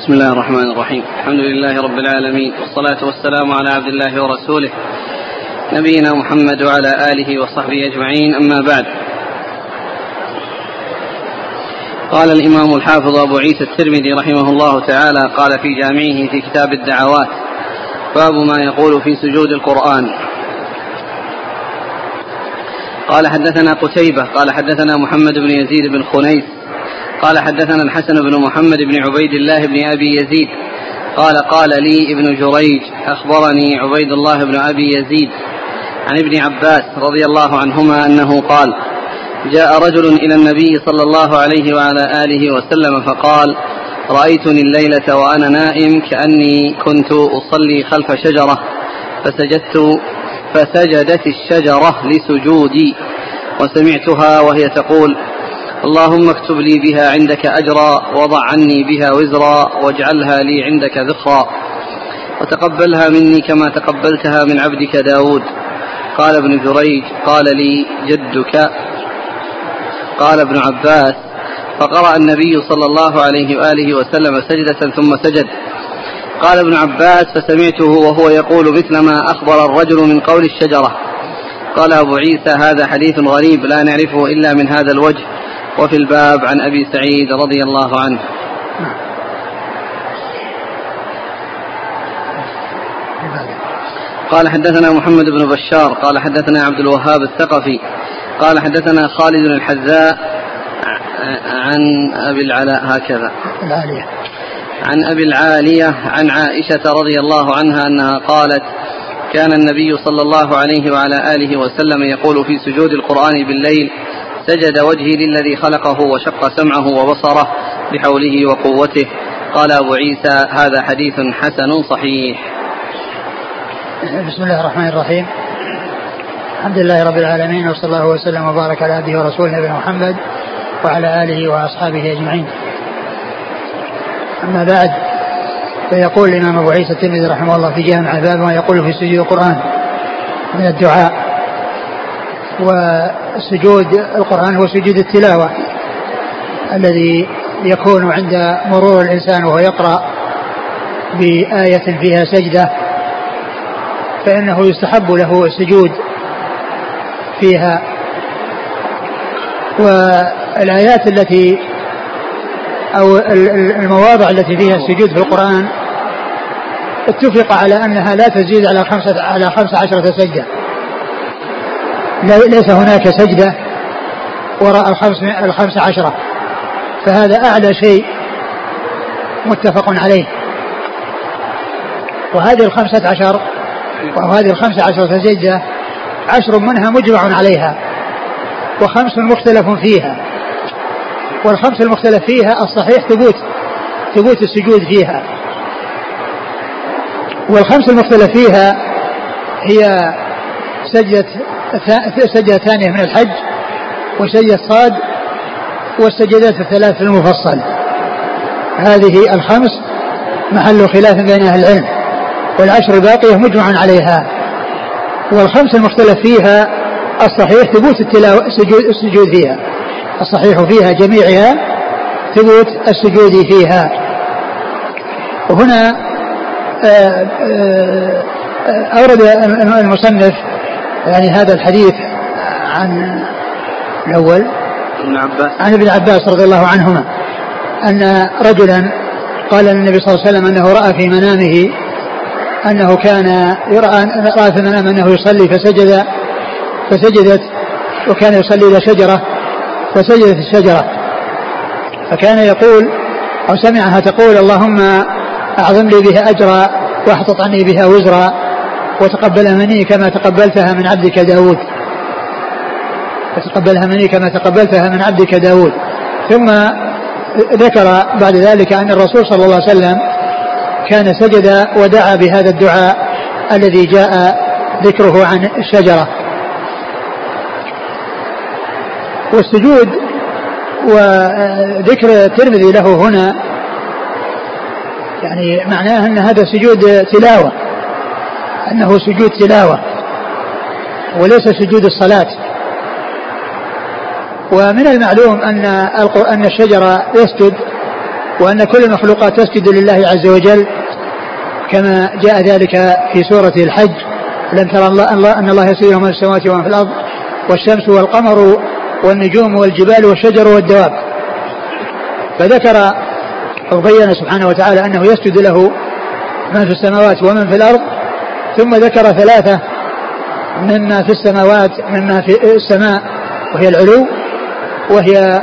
بسم الله الرحمن الرحيم. الحمد لله رب العالمين، والصلاة والسلام على عبد الله ورسوله نبينا محمد وعلى آله وصحبه أجمعين، أما بعد. قال الإمام الحافظ أبو عيسى الترمذي رحمه الله تعالى قال في جامعه في كتاب الدعوات: باب ما يقول في سجود القرآن. قال حدثنا قتيبة قال حدثنا محمد بن يزيد بن خنيس قال حدثنا الحسن بن محمد بن عبيد الله بن أبي يزيد قال لي ابن جريج أخبرني عبيد الله بن أبي يزيد عن ابن عباس رضي الله عنهما أنه قال: جاء رجل إلى النبي صلى الله عليه وعلى آله وسلم فقال: رأيتني الليلة وأنا نائم كأني كنت أصلي خلف شجرة فسجدت الشجرة لسجودي، وسمعتها وهي تقول: اللهم اكتب لي بها عندك أجرا، وضع عني بها وزرا، واجعلها لي عندك ذخرا، وتقبلها مني كما تقبلتها من عبدك داود. قال ابن جريج: قال لي جدك. قال ابن عباس: فقرأ النبي صلى الله عليه وآله وسلم سجدة ثم سجد. قال ابن عباس: فسمعته وهو يقول مثل ما أخبر الرجل من قول الشجرة. قال أبو عيسى: هذا حديث غريب لا نعرفه إلا من هذا الوجه. وفي الباب عن أبي سعيد رضي الله عنه. قال حدثنا محمد بن بشار قال حدثنا عبد الوهاب الثقفي قال حدثنا خالد الحذاء عن أبي العلاء هكذا عن أبي العالية عن عائشة رضي الله عنها أنها قالت: كان النبي صلى الله عليه وعلى آله وسلم يقول في سجود القرآن بالليل: سجد وجهي للذي خلقه وشق سمعه وبصره بحوله وقوته. قال أبو عيسى: هذا حديث حسن صحيح. بسم الله الرحمن الرحيم. الحمد لله رب العالمين، وصلى الله وسلم وبارك على عبده ورسوله نبينا محمد وعلى آله وأصحابه أجمعين. أما بعد، فيقول الإمام أبو عيسى الترمذي رحمه الله في جامع باب ما يقول في سجود القرآن من الدعاء. وسجود القرآن هو سجود التلاوة الذي يكون عند مرور الإنسان وهو يقرأ بآية فيها سجدة، فإنه يستحب له السجود فيها. والآيات التي أو المواضع التي فيها السجود في القرآن اتفق على أنها لا تزيد على 15 سجدة. ليس هناك سجدة وراء 15، فهذا أعلى شيء متفق عليه. وهذه 15 سجدة 10 منها مجمع عليها، و5 مختلف فيها. والخمس المختلف فيها الصحيح ثبوت السجود فيها. والخمس المختلف فيها هي سجدة ثانية من الحج، وسجدة صاد، والسجدات الثلاث في المفصل. هذه الخمس محل خلاف بين أهل العلم، والعشر الباقية مجمع عليها. والخمس المختلف فيها الصحيح ثبوت السجود فيها، الصحيح فيها جميعها ثبوت السجود فيها. وهنا أورد المصنف يعني هذا الحديث عن الأول عن ابن عباس رضي الله عنهما أن رجلا قال للنبي صلى الله عليه وسلم أنه رأى في منامه أنه كان رأى في المنام أنه يصلي فسجدت، وكان يصلي إلى شجرة فسجدت الشجرة، فكان يقول أو سمعها تقول: اللهم أعظم لي بها أجرا، واحطط عني بها وزرا، وتقبلها مني كما تقبلتها من عبدك داود. ثم ذكر بعد ذلك أن الرسول صلى الله عليه وسلم كان سجد ودعا بهذا الدعاء الذي جاء ذكره عن الشجرة. والسجود وذكر الترمذي له هنا يعني معناه أن هذا سجود تلاوة، أنه سجود تلاوة وليس سجود الصلاة. ومن المعلوم أن الشجرة يسجد وأن كل المخلوقات تسجد لله عز وجل كما جاء ذلك في سورة الحج: لم ترى أن الله يسجد له من السماوات ومن في الأرض والشمس والقمر والنجوم والجبال والشجر والدواب. فذكر وبين سبحانه وتعالى أنه يسجد له من في السماوات ومن في الأرض، ثم ذكر ثلاثة مما في السماوات، مما في السماء وهي العلو، وهي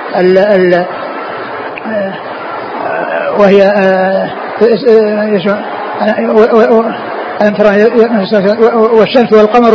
والشمس والقمر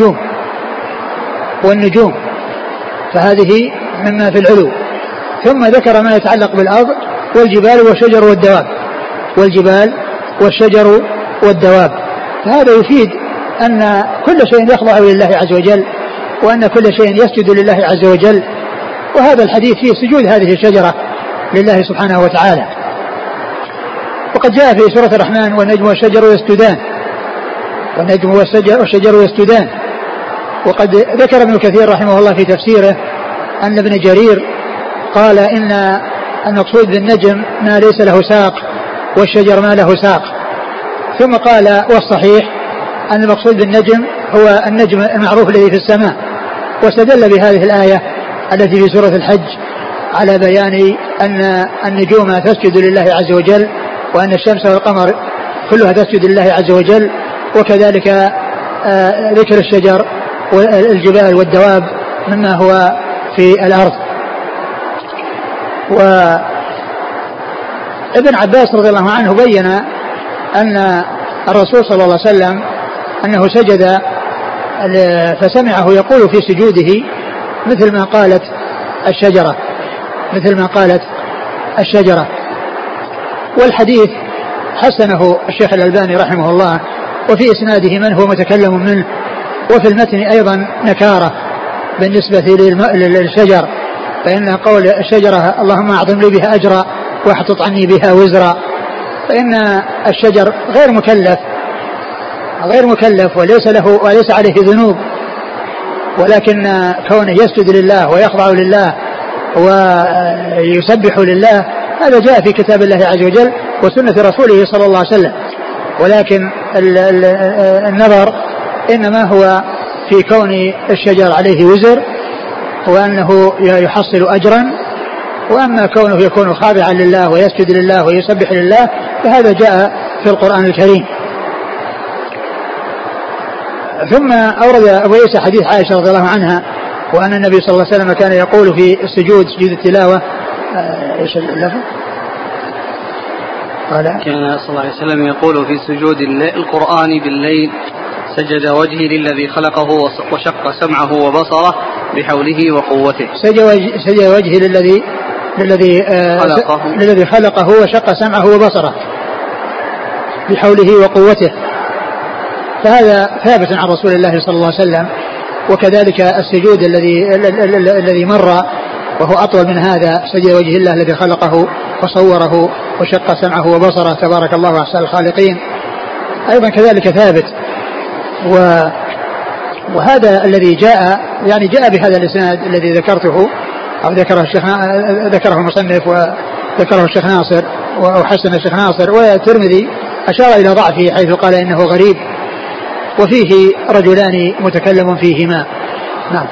والنجوم، فهذه مما في العلو. ثم ذكر ما يتعلق بالأرض: والجبال والشجر والدواب، والجبال والشجر والدواب. فهذا يفيد أن كل شيء يخضع لله عز وجل، وأن كل شيء يسجد لله عز وجل. وهذا الحديث فيه سجود هذه الشجرة لله سبحانه وتعالى. وقد جاء في سورة الرحمن: والنجم والشجر يسجدان، والنجم والشجر يسجدان. وقد ذكر ابن كثير رحمه الله في تفسيره أن ابن جرير قال إن المقصود بالنجم ما ليس له ساق، والشجر ما له ساق. ثم قال: والصحيح أن المقصود بالنجم هو النجم المعروف الذي في السماء. واستدل بهذه الآية التي في سورة الحج على بيان أن النجوم تسجد لله عز وجل، وأن الشمس والقمر كلها تسجد لله عز وجل، وكذلك ذكر الشجر والجبال والدواب مما هو في الأرض. وابن عباس رضي الله عنه بين أن الرسول صلى الله عليه وسلم أنه سجد فسمعه يقول في سجوده مثل ما قالت الشجرة. والحديث حسنه الشيخ الألباني رحمه الله، وفي إسناده من هو متكلم منه، وفي المتن أيضا نكارة بالنسبة للشجر، فإن قول الشجرة: اللهم أعظم لي بها أجرا واحطط عني بها وزرا، فإن الشجر غير مكلف وليس عليه ذنوب، ولكن كونه يسجد لله ويخضع لله ويسبح لله هذا جاء في كتاب الله عز وجل وسنة رسوله صلى الله عليه وسلم. ولكن النظر إنما هو في كون الشجر عليه وزر وأنه يحصل أجرا، وأما كونه يكون خاضعا لله ويسجد لله ويسبح لله فهذا جاء في القرآن الكريم. ثم أورد أبو عيسى حديث عائشة رضي الله عنها: وأن النبي صلى الله عليه وسلم كان يقول في السجود، سجود التلاوة، ايش اللفظ؟ قال: كان صلى الله عليه وسلم يقول في سجود القرآن بالليل: سجد وجهي للذي خلقه وشق سمعه وبصره بحوله وقوته. سجد وجهي للذي خلقه وشق سمعه وبصره بحوله وقوته. فهذا ثابت عن رسول الله صلى الله عليه وسلم. وكذلك السجود الذي مر وهو أطول من هذا: سجد وجه الله الذي خلقه وصوره وشق سمعه وبصره تبارك الله أحسن الخالقين، أيضا كذلك ثابت. وهذا الذي جاء بهذا الإسناد الذي ذكرته أو ذكره المصنف وذكره الشيخ ناصر وحسن الشيخ ناصر، والترمذي أشار إلى ضعفه حيث قال إنه غريب وفيه رجلان متكلم فيهما. نعم.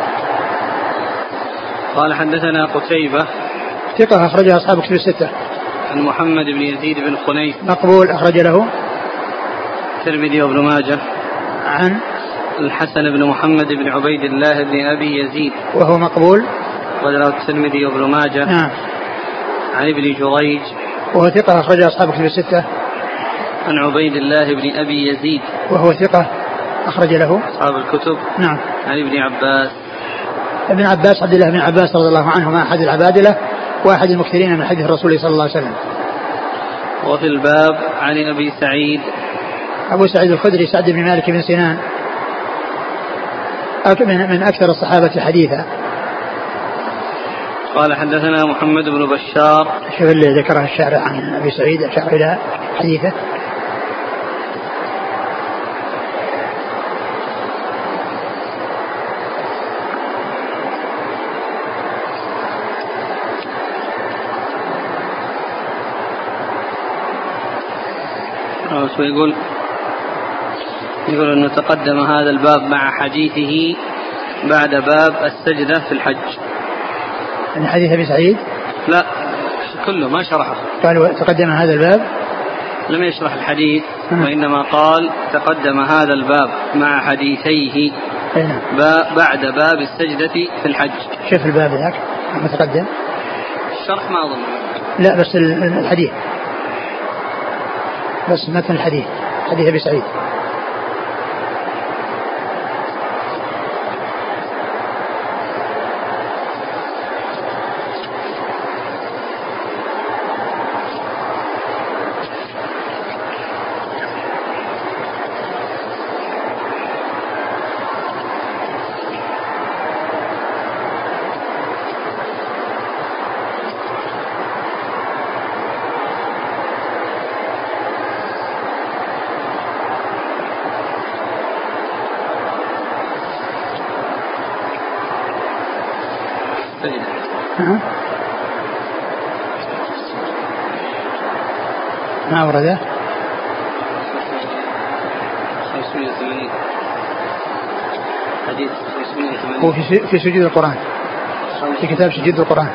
قال: حدثنا قتيبة ثقة أخرجها أصحاب كتب الستة. عن محمد بن يزيد بن خنيف مقبول أخرج له الترمذي وابن ماجه. عن الحسن بن محمد بن عبيد الله بن أبي يزيد وهو مقبول وله الترمذي وابن ماجه. نعم. عن ابن جريج وهو ثقة أخرج أصحاب كتب الستة. عن عبيد الله بن أبي يزيد وهو ثقة أخرج له أصحاب الكتب. نعم. عن ابن عباس عبد الله بن عباس رضي الله عنهما أحد العبادلة وأحد المكثرين من حديث الرسول صلى الله عليه وسلم. وفي الباب عن أبي سعيد أبو سعيد الخدري سعد بن مالك بن سنان من أكثر الصحابة حديثا. قال: حدثنا محمد بن بشار. شوف اللي ذكره الشارع عن أبي سعيد أشار إلى حديثه. يقول أنه تقدم هذا الباب مع حديثه بعد باب السجدة في الحج. من حديث أبي سعيد؟ لا كله ما شرحه. قال تقدم هذا الباب، لم يشرح الحديث وإنما قال تقدم هذا الباب مع حديثيه بعد باب السجدة في الحج. شوف الباب ذاك متقدم الشرح ما أظن. لا بس الحديث، بس متن الحديث، حديث أبي سعيد. ما ورده 580 حديث 580 هو في سجود القرآن، في كتاب سجود القرآن.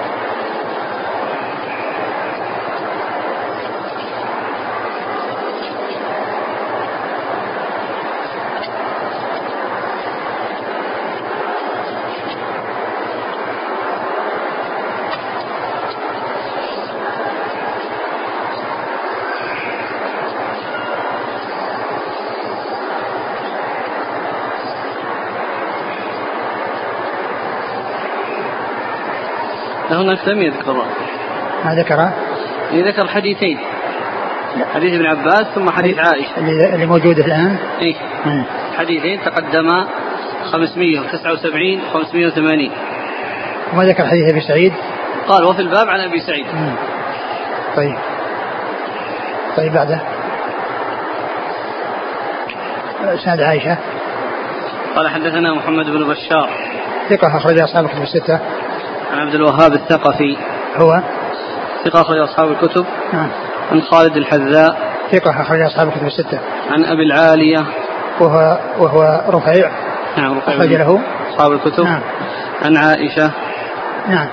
هناك لم يذكره. ما ذكره؟ ذكر حديثين، حديث ابن عباس ثم حديث عائشة اللي موجودة الآن. إيه حديثين تقدما 579 580. وما ذكر حديث أبي سعيد؟ قال وفي الباب عن أبي سعيد. طيب بعده سند عائشة. قال حدثنا محمد بن بشار ثقة أخرج أصحاب الكتب الستة. عن عبد الوهاب الثقفي هو ثقة أخرج أصحاب الكتب. عن خالد الحذاء ثقة أخرج أصحاب الكتب الستة. عن أبي العالية وهو رفيع. نعم رفيع أخرج له أصحاب الكتب. نعم. عن عائشة. نعم.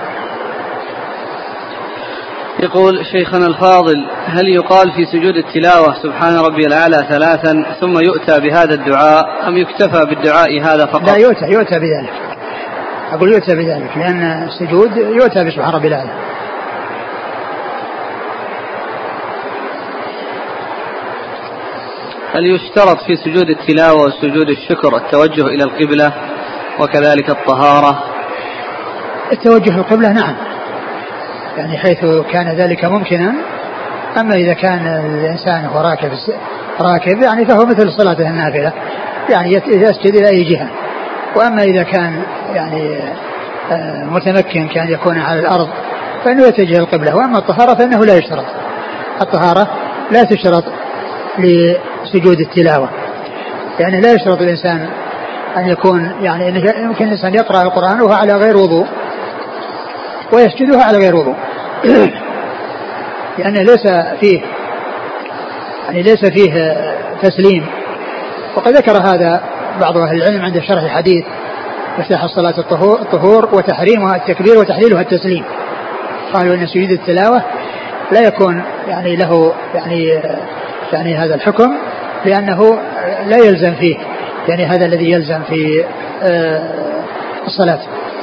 يقول شيخنا الفاضل هل يقال في سجود التلاوة سبحان ربي الأعلى 3 ثم يؤتى بهذا الدعاء أم يكتفى بالدعاء هذا فقط؟ لا يؤتى بذلك، أقول يؤتى بذلك لأن السجود يؤتى بسبحان ربي الأعلى. هل يشترط في سجود التلاوة وسجود الشكر التوجه إلى القبلة وكذلك الطهارة؟ التوجه القبلة نعم، يعني حيث كان ذلك ممكنا. أما إذا كان الإنسان هو راكب يعني فهو مثل صلاته النافلة، يعني يسجد إلى أي جهة. وأما إذا كان يعني متمكن كان يكون على الأرض فإنه يتجه القبلة. وأما الطهارة فإنه لا يشترط، الطهارة لا تشترط لسجود التلاوة، يعني لا يشترط الإنسان أن يكون يعني يمكن الإنسان يقرأ القرآن وهو على غير وضوء ويسجدها على غير وضوء لأنه ليس فيه تسليم. وقد ذكر هذا بعض أهل العلم عند شرح الحديث مفتاح الصلاة الطهور وتحريمها التكبير وتحليلها التسليم. قالوا إن سجود التلاوة لا يكون يعني له يعني هذا الحكم لأنه لا يلزم فيه، يعني هذا الذي يلزم في الصلاة.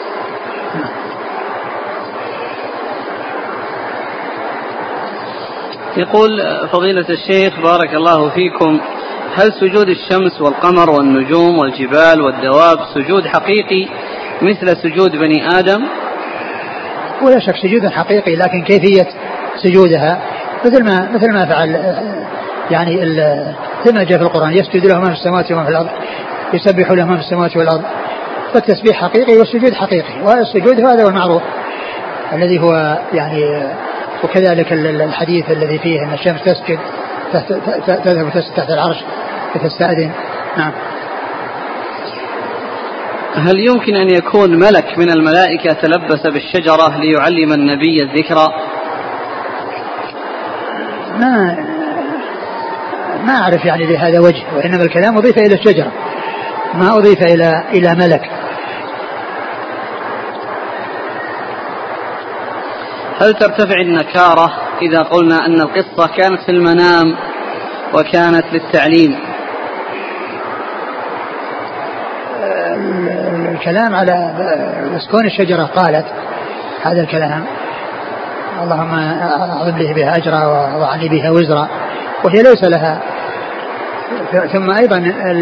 يقول فضيلة الشيخ بارك الله فيكم هل سجود الشمس والقمر والنجوم والجبال والدواب سجود حقيقي مثل سجود بني آدم؟ ولا شك سجود حقيقي، لكن كيفية سجودها مثل ما فعل يعني كما جاء في القرآن يسجد له ما في السماوات وما في الأرض يسبح له ما في السماوات والأرض. فالتسبيح حقيقي والسجود حقيقي، والسجود هذا هو المعروف الذي هو يعني. وكذلك الحديث الذي فيه أن الشمس تسجد تذهب تحت العرش فتستأذن. نعم. هل يمكن أن يكون ملك من الملائكة تلبس بالشجرة ليعلم النبي الذكرى؟ ما أعرف يعني لهذا وجه، وإنما الكلام أضيف إلى الشجرة ما أضيف إلى ملك. هل ترتفع النكارة إذا قلنا أن القصة كانت في المنام وكانت للتعليم؟ الكلام على مسكون الشجرة قالت هذا الكلام اللهم أعظم لي بها أجرا وضعني بها وزرا، وهي ليس لها. ثم أيضا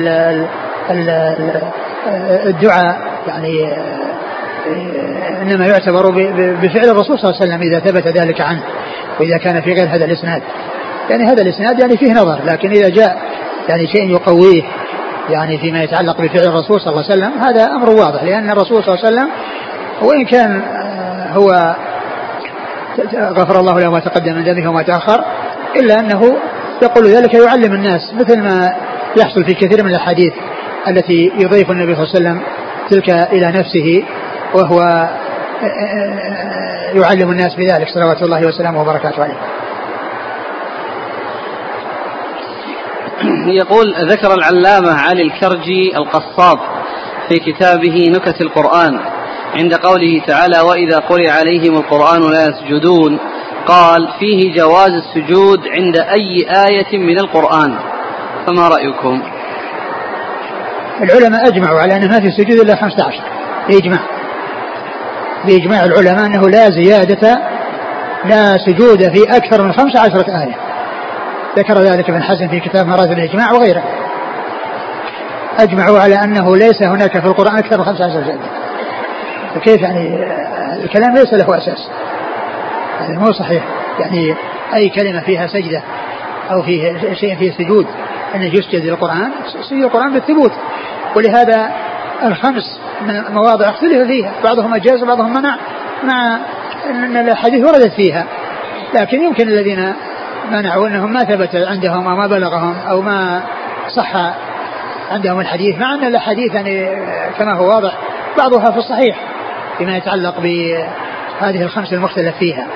الدعاء يعني إنما يعتبر بفعل الرسول صلى الله عليه وسلم إذا ثبت ذلك عنه، وإذا كان في غير هذا الإسناد. يعني هذا الإسناد يعني فيه نظر، لكن إذا جاء يعني شيء يقويه يعني فيما يتعلق بفعل الرسول صلى الله عليه وسلم هذا أمر واضح، لأن الرسول صلى الله عليه وسلم وإن كان هو غفر الله له ما تقدم من ذنبه وما تأخر، إلا أنه يقول ذلك يعلم الناس، مثل ما يحصل في كثير من الأحاديث التي يضيف النبي صلى الله عليه وسلم تلك إلى نفسه وهو يعلم الناس بذلك صلوات الله وسلامه وبركاته عليه. يقول ذكر العلامة علي الكرجي القصاب في كتابه نكت القرآن عند قوله تعالى وإذا قرئ عليهم القرآن لا يسجدون، قال فيه جواز السجود عند أي آية من القرآن، فما رأيكم؟ العلماء أجمعوا على أنه ما في سجود إلا 15 بإجماع العلماء أنه لا زيادة لا سجود في أكثر من 15 آية. ذكر ذلك ابن حزم في كتاب مراتب الإجماع وغيره. أجمعوا على أنه ليس هناك في القرآن أكثر من 15 سجدة. فكيف يعني الكلام ليس له أساس، هذا مو صحيح. يعني أي كلمة فيها سجدة أو فيه شيء فيه سجود أن يسجد للقرآن، سجد القرآن بالثبوت. ولهذا الخمس مواضع اختلف فيها، بعضهم أجاز وبعضهم منع، مع أن الحديث وردت فيها، لكن يمكن الذين منعوا أنهم ما ثبت عندهم أو ما بلغهم أو ما صح عندهم الحديث، مع أن الحديث يعني كما هو واضح بعضها في الصحيح فيما يتعلق بهذه الخمس المختلف فيها.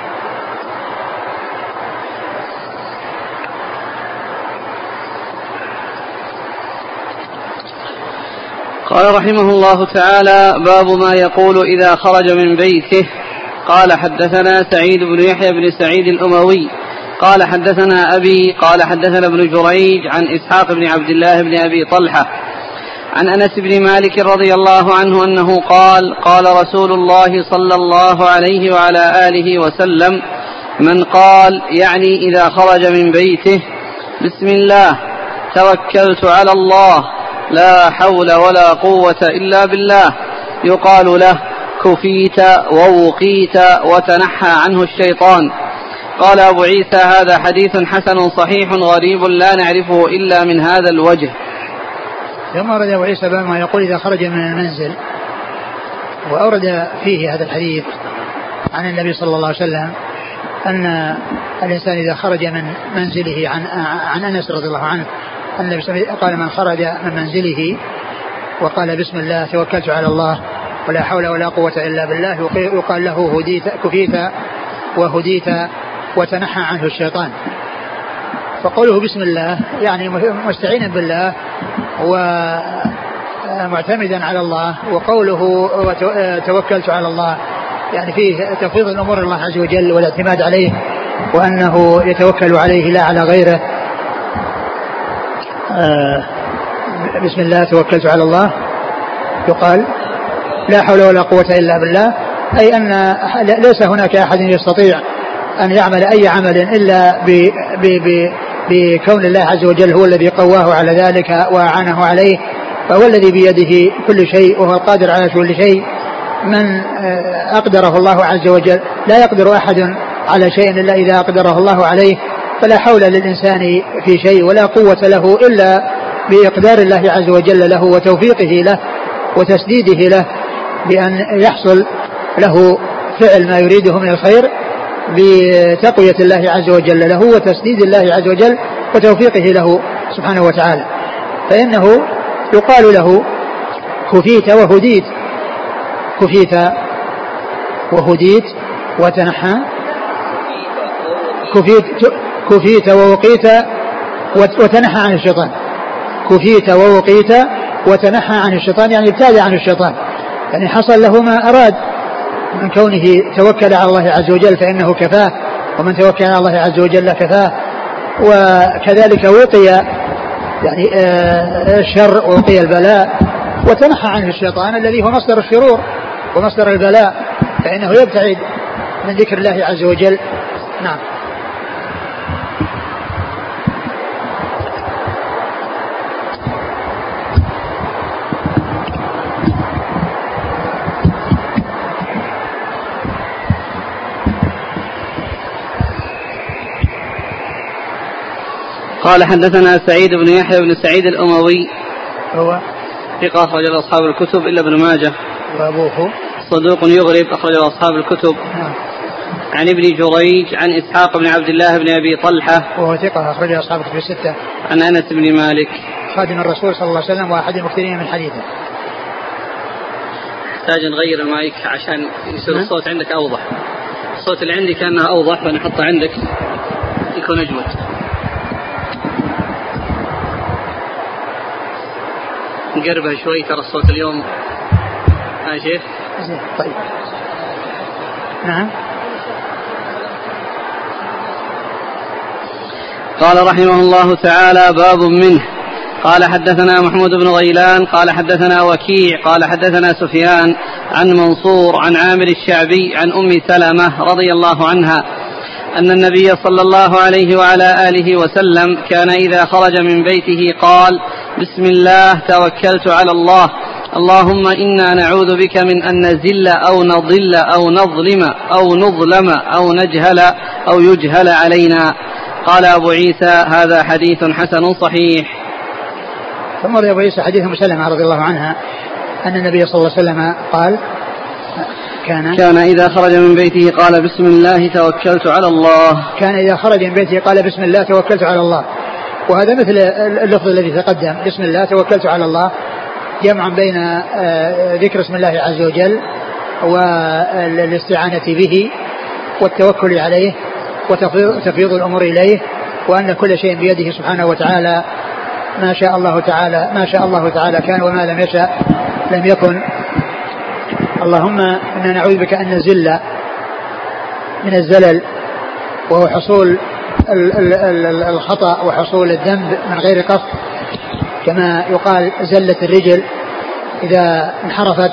قال رحمه الله تعالى باب ما يقول إذا خرج من بيته. قال حدثنا سعيد بن يحيى بن سعيد الأموي قال حدثنا أبي قال حدثنا ابن جريج عن إسحاق بن عبد الله بن أبي طلحة عن أنس بن مالك رضي الله عنه أنه قال قال رسول الله صلى الله عليه وعلى آله وسلم من قال يعني إذا خرج من بيته بسم الله توكلت على الله لا حول ولا قوة إلا بالله يقال له كفيت ووقيت وتنحى عنه الشيطان. قال أبو عيسى هذا حديث حسن صحيح غريب لا نعرفه إلا من هذا الوجه. ثم أورد أبو عيسى ما يقول إذا خرج من المنزل، وأورد فيه هذا الحديث عن النبي صلى الله عليه وسلم أن الإنسان إذا خرج من منزله عن أنس رضي الله عنه أن النبي قال من خرج من منزله وقال بسم الله توكلت على الله ولا حول ولا قوة إلا بالله يقال له كفيت وهديت وتنحى عنه الشيطان. فقوله بسم الله يعني مستعينا بالله ومعتمدا على الله، وقوله توكلت على الله يعني فيه تفويض الأمور الله عز وجل والاعتماد عليه، وأنه يتوكل عليه لا على غيره. بسم الله توكلت على الله يقال لا حول ولا قوة إلا بالله، أي أن ليس هناك أحد يستطيع أن يعمل أي عمل إلا بكون الله عز وجل هو الذي قواه على ذلك وأعانه عليه، فهو الذي بيده كل شيء وهو القادر على كل شيء. من أقدره الله عز وجل لا يقدر أحد على شيء إلا إذا أقدره الله عليه، فلا حول للإنسان في شيء ولا قوة له إلا بإقدار الله عز وجل له وتوفيقه له وتسديده له بأن يحصل له فعل ما يريده من الخير بتقوية الله عز وجل له وتسديد الله عز وجل وتوفيقه له سبحانه وتعالى. فإنه يقال له كفيت وهديت، كفيت وهديت وتنحى، كفيت ووقيت وتنحى عن الشيطان. كفيت ووقيت وتنحى عن الشيطان، يعني ابتعد عن الشيطان، يعني حصل له ما أراد من كونه توكل على الله عز وجل فإنه كفاه، ومن توكل على الله عز وجل كفاه. وكذلك وقي يعني الشر ووقي البلاء، وتنحى عنه الشيطان الذي هو مصدر الشرور ومصدر البلاء، فإنه يبتعد من ذكر الله عز وجل. نعم. قال حدثنا سعيد بن يحيى بن سعيد الأموي هو ثقة أخرج له أصحاب الكتب إلا ابن ماجه، وأبوه صدوق يغرب أخرج له أصحاب الكتب. عن ابن جريج عن إسحاق بن عبد الله بن أبي طلحة وهو ثقة أخرج له أصحاب الكتب الستة. عن أنس بن مالك خادم الرسول صلى الله عليه وسلم وأحد المكثرين من حديثه. تحتاج نغير المايك عشان يصير الصوت عندك أوضح. الصوت اللي عندي كأنها أوضح، فنحطه عندك يكون أجود. نقربها شوي، ترى الصوت اليوم شيخ. طيب. نعم. قال رحمه الله تعالى: باب منه. قال حدثنا محمود بن غيلان قال حدثنا وكيع قال حدثنا سفيان عن منصور عن عامر الشعبي عن أم سلمة رضي الله عنها أن النبي صلى الله عليه وعلى آله وسلم كان إذا خرج من بيته قال: بسم الله توكلت على الله، اللهم إنا نعوذ بك من أن نزل أو نضل أو نظلم أو نظلم أو نجهل أو يجهل علينا. قال أبو عيسى: هذا حديث حسن صحيح. ثم روى أبو عيسى حديث أم سلمة رضي الله عنها أن النبي صلى الله عليه وسلم قال: كان إذا خرج من بيته قال: بسم الله توكلت على الله. كان إذا خرج من بيته قال: بسم الله توكلت على الله. وهذا مثل اللفظ الذي تقدم: بسم الله توكلت على الله، جمع بين ذكر اسم الله عز وجل والاستعانة به والتوكل عليه وتفويض الأمور إليه، وأن كل شيء بيده سبحانه وتعالى، ما شاء الله تعالى كان وما لم يشاء لم يكن. اللهم إنا نعوذ بك أن نزل من الزلل، وهو حصول الخطأ وحصول الذنب من غير قصد، كما يقال زلت الرجل إذا انحرفت،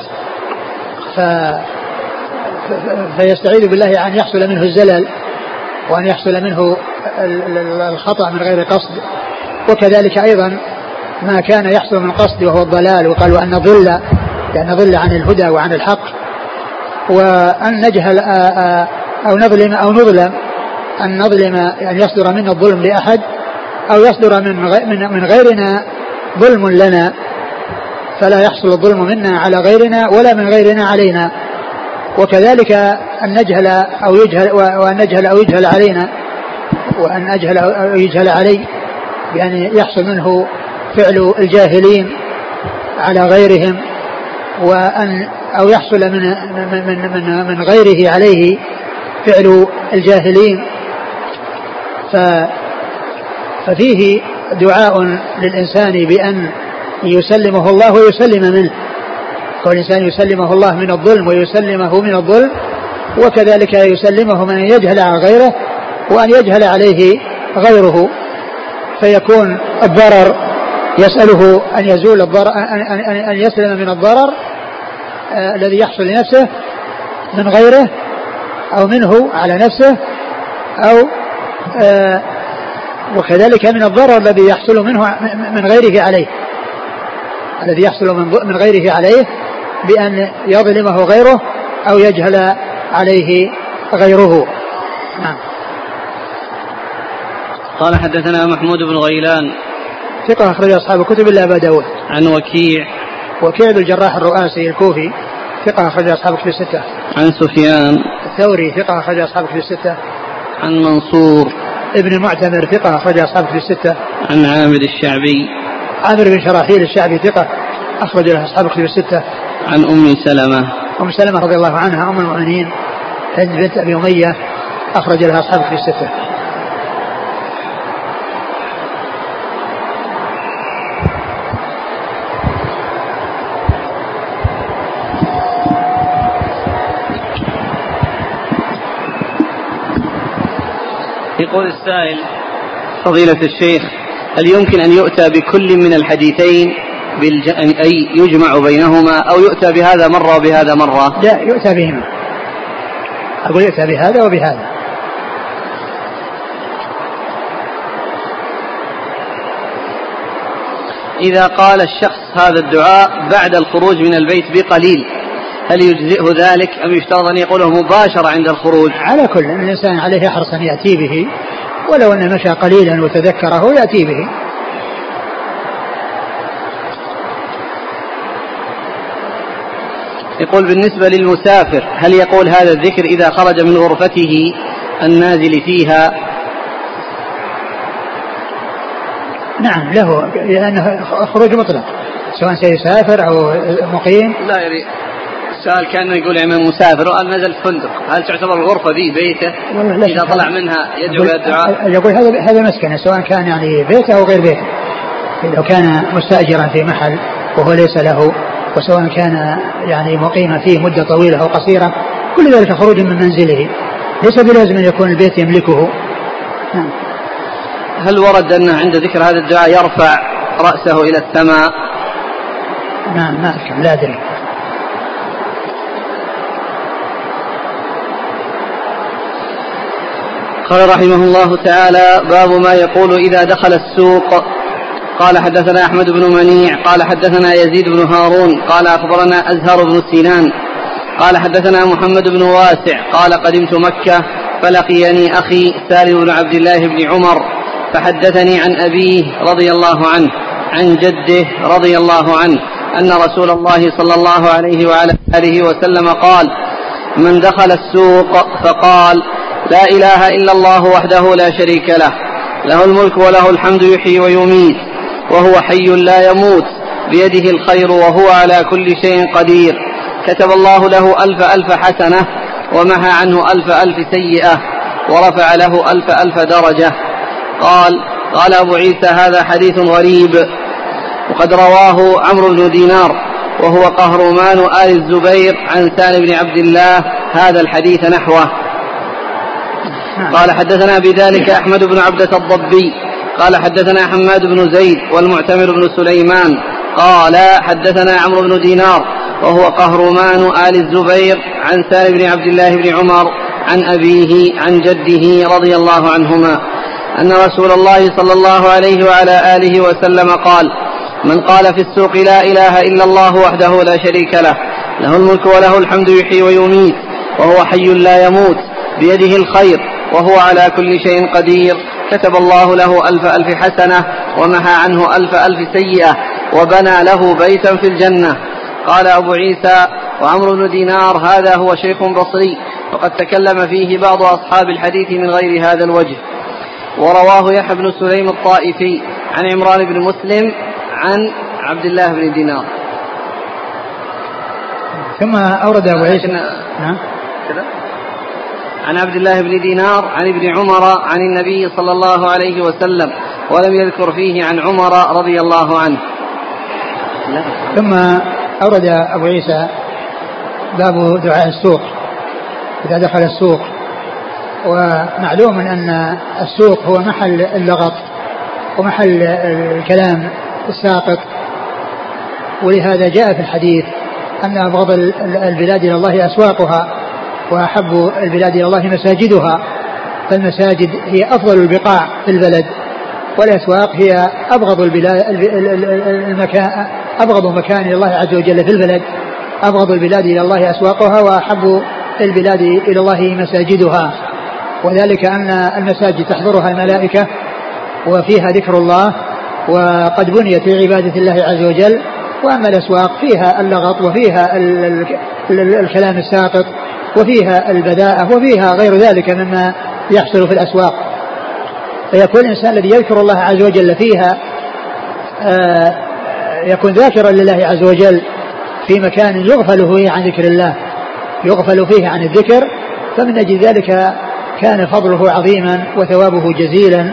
فيستعيذ بالله أن يحصل منه الزلل وأن يحصل منه الخطأ من غير قصد. وكذلك أيضا ما كان يحصل من قصد وهو الضلال، وقالوا أن نضل يعني نضل عن الهدى وعن الحق، وأن نجهل أو نظلم أو نظلم، أن نظلم يعني يصدر منا الظلم لأحد، أو يصدر من غيرنا ظلم لنا، فلا يحصل الظلم منا على غيرنا ولا من غيرنا علينا. وكذلك أن نجهل أو يجهل، وأن نجهل أو يجهل علينا، وأن أجهل أو يجهل علي، يعني يحصل منه فعل الجاهلين على غيرهم، وأن أو يحصل من غيره عليه فعل الجاهلين. ففيه دعاء للإنسان بأن يسلمه الله ويسلم منه، والإنسان يسلمه الله من الظلم ويسلمه من الظلم، وكذلك يسلمه من يجهل على غيره وأن يجهل عليه غيره، فيكون الضرر يسأله أن يزول الضرر، أن يسلم من الضرر الذي يحصل لنفسه من غيره أو منه على نفسه، أو وكذلك من الضرر الذي يحصل منه من غيره عليه، الذي يحصل من غيره عليه بأن يظلمه غيره أو يجهل عليه غيره. نعم. قال حدثنا محمود بن غيلان ثقة أخرج أصحاب الكتب إلا أبا داود. عن وكيع بن الجراح الرؤاسي الكوفي ثقة أخرج أصحاب الكتب الستة. عن سفيان الثوري ثقة أخرج أصحاب الكتب الستة. عن منصور ابن المعتمر ثقة أخرج أصحاب الكتب الستة. عن عامر الشعبي عامر بن شراحيل الشعبي ثقة أخرج له أصحاب الكتب الستة. عن أم سلمة رضي الله عنها أم المؤمنين هند بنت أبي أمية أخرج لها أصحاب الكتب الستة. يقول السائل: فضيلة الشيخ، هل يمكن أن يؤتى بكل من الحديثين أي يجمع بينهما، أو يؤتى بهذا مرة وبهذا مرة؟ لا، يؤتى بهما، أقول يؤتى بهذا وبهذا. إذا قال الشخص هذا الدعاء بعد الخروج من البيت بقليل، هل يجزئه ذلك أم يشترط أن يقوله مباشرة عند الخروج؟ على كل الإنسان عليه يحرص أن يأتي به، ولو أن مشى قليلا وتذكره يأتي به. يقول: بالنسبة للمسافر هل يقول هذا الذكر إذا خرج من غرفته النازل فيها؟ نعم له، لأنه خروج مطلق سواء سيسافر أو مقيم. لا يريد السؤال كأنه يقول يا مسافر وقال نزل في فندق، هل تعتبر الغرفة ذي بيته إذا طلع منها يدعو بالدعاء؟ يقول هذا مسكنه سواء كان يعني بيته أو غير بيته، لو كان مستأجرا في محل وهو ليس له، وسواء كان يعني مقيما فيه مدة طويلة أو قصيرة، كل ذلك خروج من منزله، ليس بلازم أن يكون البيت يملكه. هل ورد أنه عند ذكر هذا الدعاء يرفع رأسه إلى السماء؟ ما أذكر، لا أدري. قال رحمه الله تعالى: باب ما يقول إذا دخل السوق. قال حدثنا أحمد بن منيع قال حدثنا يزيد بن هارون قال أخبرنا أزهر بن سنان قال حدثنا محمد بن واسع قال قدمت مكة فلقيني أخي سالم بن عبد الله بن عمر فحدثني عن أبيه رضي الله عنه عن جده رضي الله عنه أن رسول الله صلى الله عليه وعلى آله وسلم قال: من دخل السوق فقال: لا إله إلا الله وحده لا شريك له، له الملك وله الحمد يحيي ويميت وهو حي لا يموت، بيده الخير وهو على كل شيء قدير، كتب الله له ألف حسنة ومحى عنه ألف سيئة ورفع له ألف درجة. قال أبو عيسى: هذا حديث غريب، وقد رواه عمرو بن دينار وهو قهرمان آل الزبير عن سالم بن عبد الله هذا الحديث نحوه. قال حدثنا بذلك أحمد بن عبدة الضبي قال حدثنا حماد بن زيد والمعتمر بن سليمان قال حدثنا عمرو بن دينار وهو قهرمان آل الزبير عن سالم بن عبد الله بن عمر عن أبيه عن جده رضي الله عنهما أن رسول الله صلى الله عليه وعلى آله وسلم قال: من قال في السوق لا إله إلا الله وحده لا شريك له، له الملك وله الحمد يحيي ويميت وهو حي لا يموت، بيده الخير وهو على كل شيء قدير، كتب الله له ألف حسنة ومحى عنه ألف سيئة وبنى له بيتا في الجنة. قال أبو عيسى: وعمرو بن دينار هذا هو شيخ بصري، وقد تكلم فيه بعض أصحاب الحديث من غير هذا الوجه. ورواه يحيى بن سليم الطائفي عن عمران بن مسلم عن عبد الله بن دينار. ثم أورد أبو عيسى عن عبد الله بن دينار عن ابن عمر عن النبي صلى الله عليه وسلم، ولم يذكر فيه عن عمر رضي الله عنه. ثم أورد أبو عيسى باب دعاء السوق إذا دخل السوق. ومعلوم أن السوق هو محل اللغط ومحل الكلام الساقط، ولهذا جاء في الحديث أن أبغض البلاد إلى الله أسواقها وأحب البلاد إلى الله مساجدها، فالمساجد هي أفضل البقاع في البلد، والأسواق هي أبغض مكان إلى الله عز وجل في البلد. أبغض البلاد إلى الله أسواقها وأحب البلاد إلى الله مساجدها، وذلك أن المساجد تحضرها الملائكة وفيها ذكر الله وقد بنيت لعبادة الله عز وجل، وأما الأسواق فيها اللغط وفيها الكلام الساقط وفيها البذاءة وفيها غير ذلك مما يحصل في الأسواق. فيكون الإنسان الذي يذكر الله عز وجل فيها يكون ذاكرا لله عز وجل في مكان يغفل فيه عن ذكر الله، يغفل فيه عن الذكر، فمن أجل ذلك كان فضله عظيما وثوابه جزيلا،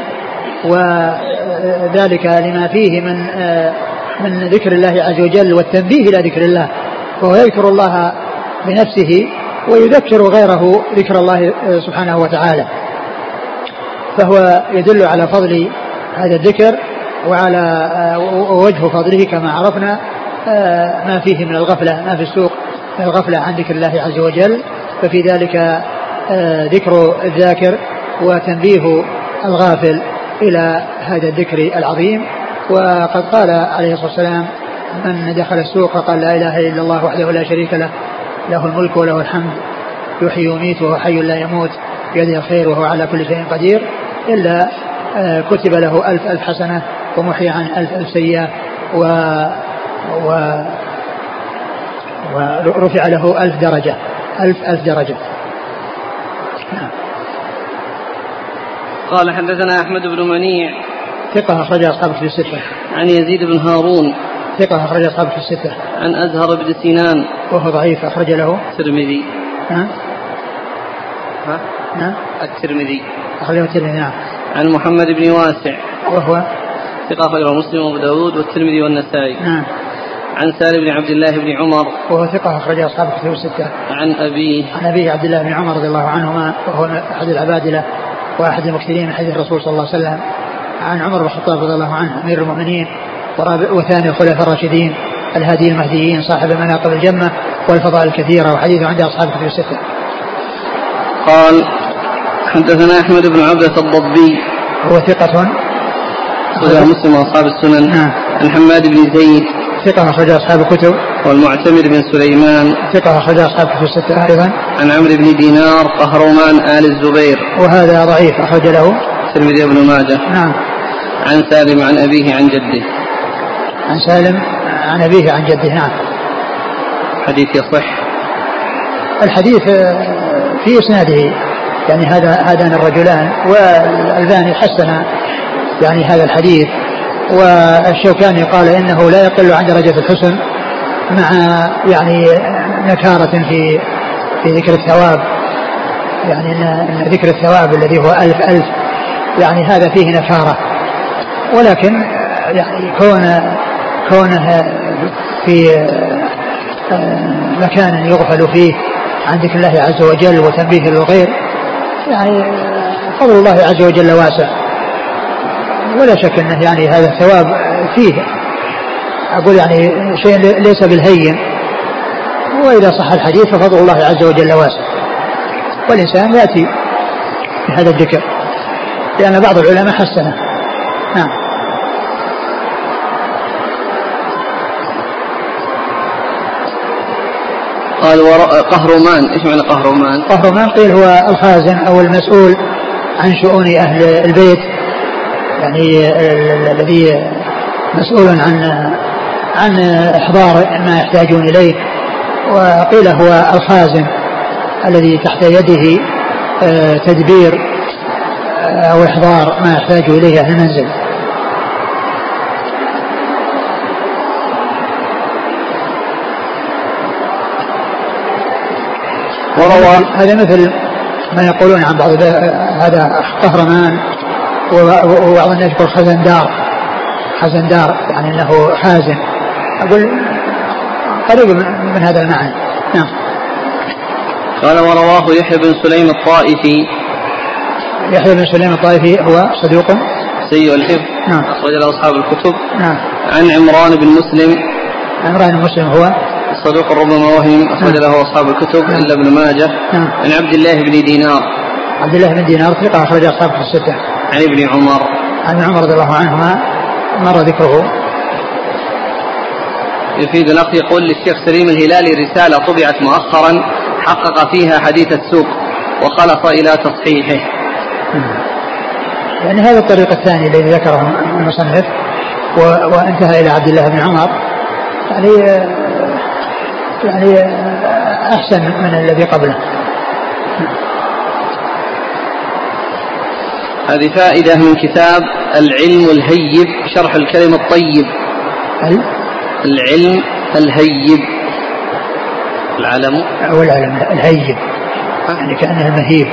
وذلك لما فيه من ذكر الله عز وجل والتنبيه إلى ذكر الله، وهو يذكر الله بنفسه ويذكر غيره ذكر الله سبحانه وتعالى. فهو يدل على فضل هذا الذكر وعلى وجه فضله كما عرفنا ما فيه من الغفلة، ما في السوق من الغفلة عن ذكر الله عز وجل، ففي ذلك ذكر الذاكر وتنبيه الغافل إلى هذا الذكر العظيم. وقد قال عليه الصلاة والسلام من دخل السوق فقال لا إله إلا الله وحده لا شريك له له الملك وله الحمد يحيي ويميت وهو حي لا يموت بيده الخير وهو على كل شيء قدير إلا كتب له 1000 حسنة ومحي عن 1000 سيئة ورفع له 1000 درجة 1000 درجة. قال حدثنا أحمد بن منيع ثقة أخرج أصحابه في الستة. عن يزيد بن هارون ثقة أخرج أصحابه في الستة. عن أزهر بن سنان وهو ضعيف أخرج له الترمذي. نعم الترمذي أخرجه الترمذي. نعم. عن محمد بن واسع وهو ثقة أخرجه مسلم وأبو داود والترمذي والنسائي. نعم. عن سالم بن عبد الله بن عمر وهو ثقة أخرج أصحابه في الستة. عن أبيه عبد الله بن عمر رضي الله عنهما وهو أحد العبادلة وأحد المكثرين من حديث الرسول صلى الله عليه وسلم. عن عمر بن الخطاب رضي الله عنه أمير المؤمنين وثاني الخلفاء الراشدين الهادي المهديين صاحب المناقب الجمة والفضائل الكثيرة وحديثه عند أصحاب الكتب الستة. قال حدثنا أحمد بن عبدة الضبي هو ثقة أخرج مسلم وأصحاب السنن. نعم. عن حماد بن زيد ثقة أخرج أصحاب الكتب. والمعتمر بن سليمان ثقة أخرج أصحاب الكتب الستة أيضا. عن عمرو بن دينار قهرمان آل الزبير وهذا ضعيف أخرج له الترمذي بن ماجه. نعم. عن سالم عن أبيه عن جده. عن سالم عن أبيه عن جده. نعم. حديث يصح. الحديث في إسناده يعني هذان الرجلان والألباني حسن يعني هذا الحديث، والشوكاني قال إنه لا يقل عن درجة الحسن مع يعني نكارة في ذكر الثواب، يعني إن ذكر الثواب الذي هو 1000 يعني هذا فيه نكارة، ولكن يعني كونه في مكان يغفل فيه عن ذكر الله عز وجل وتنبيه للغير يعني فضل الله عز وجل واسع، ولا شك أنه يعني هذا الثواب فيه أقول يعني شيء ليس بالهين، وإذا صح الحديث ففضل الله عز وجل واسع، والإنسان يأتي بهذا الذكر لأن بعض العلماء حسنه. نعم. قال قهرمان، ايش معنى قهرمان؟ قهرمان قيل هو الخازن او المسؤول عن شؤون اهل البيت، يعني الذي مسؤول عن احضار ما يحتاجون اليه، وقيل هو الخازن الذي تحت يده تدبير او احضار ما يحتاج اليه اهل المنزل. هذا مثل ما يقولون عن بعض هذا قهرمان، وبعض الناس يقول خزندار يعني انه حازم، اقول قريب من هذا المعنى. نعم. قال ورواه يحيى بن سليم الطائفي. يحيى بن سليم الطائفي هو صدوق سيء الحفظ. نعم. أخرج له أصحاب الكتب. نعم. عن عمران بن مسلم. عمران بن مسلم هو صدوق ربما وهم، أخرج له أصحاب الكتب إلا ابن ماجه. عن عبد الله بن دينار. عبد الله بن دينار ثقة أخرج أصحابه الستة. عن ابن عمر. عن عمر رضي الله عنهما مر ذكره. يفيد الأخ يقول للشيخ سليم الهلالي رسالة طبعت مؤخرا حقق فيها حديث السوق وخلص إلى تصحيحه. يعني هذا الطريق الثاني الذي ذكره المصنف وانتهى إلى عبد الله بن عمر، يعني أحسن من الذي قبله. هذه فائدة من كتاب العلم الهيب شرح الكلم الطيب. العلم الهيب، العلم أو العلم الهيب يعني كأنه المهيب.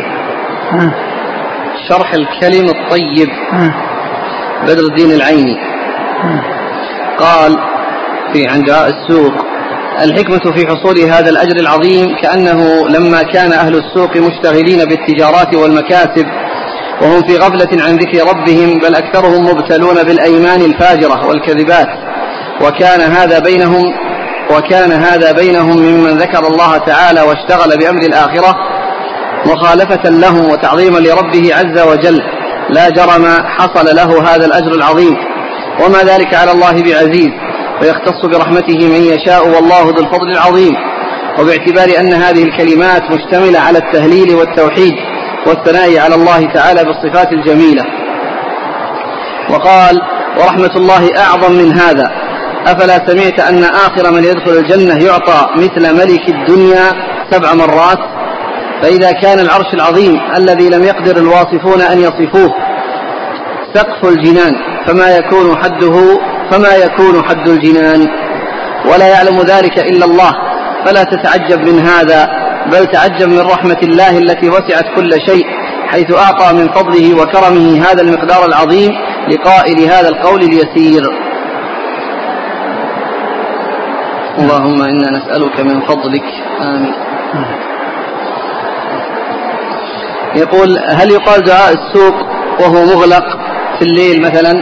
شرح الكلم الطيب بدر الدين العيني. قال في عن دعاء السوق: الحكمة في حصول هذا الأجر العظيم كأنه لما كان أهل السوق مشتغلين بالتجارات والمكاسب وهم في غفلة عن ذكر ربهم، بل أكثرهم مبتلون بالأيمان الفاجرة والكذبات، وكان هذا بينهم ممن ذكر الله تعالى واشتغل بأمر الآخرة مخالفة لهم وتعظيما لربه عز وجل. لا جرم حصل له هذا الأجر العظيم، وما ذلك على الله بعزيز، ويختص برحمته من يشاء، والله ذو الفضل العظيم. وباعتبار أن هذه الكلمات مشتملة على التهليل والتوحيد والثناء على الله تعالى بالصفات الجميلة. وقال: ورحمة الله أعظم من هذا. أفلا سمعت أن آخر من يدخل الجنة يعطى مثل ملك الدنيا 7 مرات؟ فإذا كان العرش العظيم الذي لم يقدر الواصفون أن يصفوه سقف الجنان، فما يكون حد الجنان؟ ولا يعلم ذلك إلا الله، فلا تتعجب من هذا، بل تعجب من رحمة الله التي وسعت كل شيء، حيث أعطى من فضله وكرمه هذا المقدار العظيم لقائل هذا القول اليسير. اللهم إنا نسألك من فضلك. آمين. يقول: هل يقال دعاء السوق وهو مغلق في الليل مثلا؟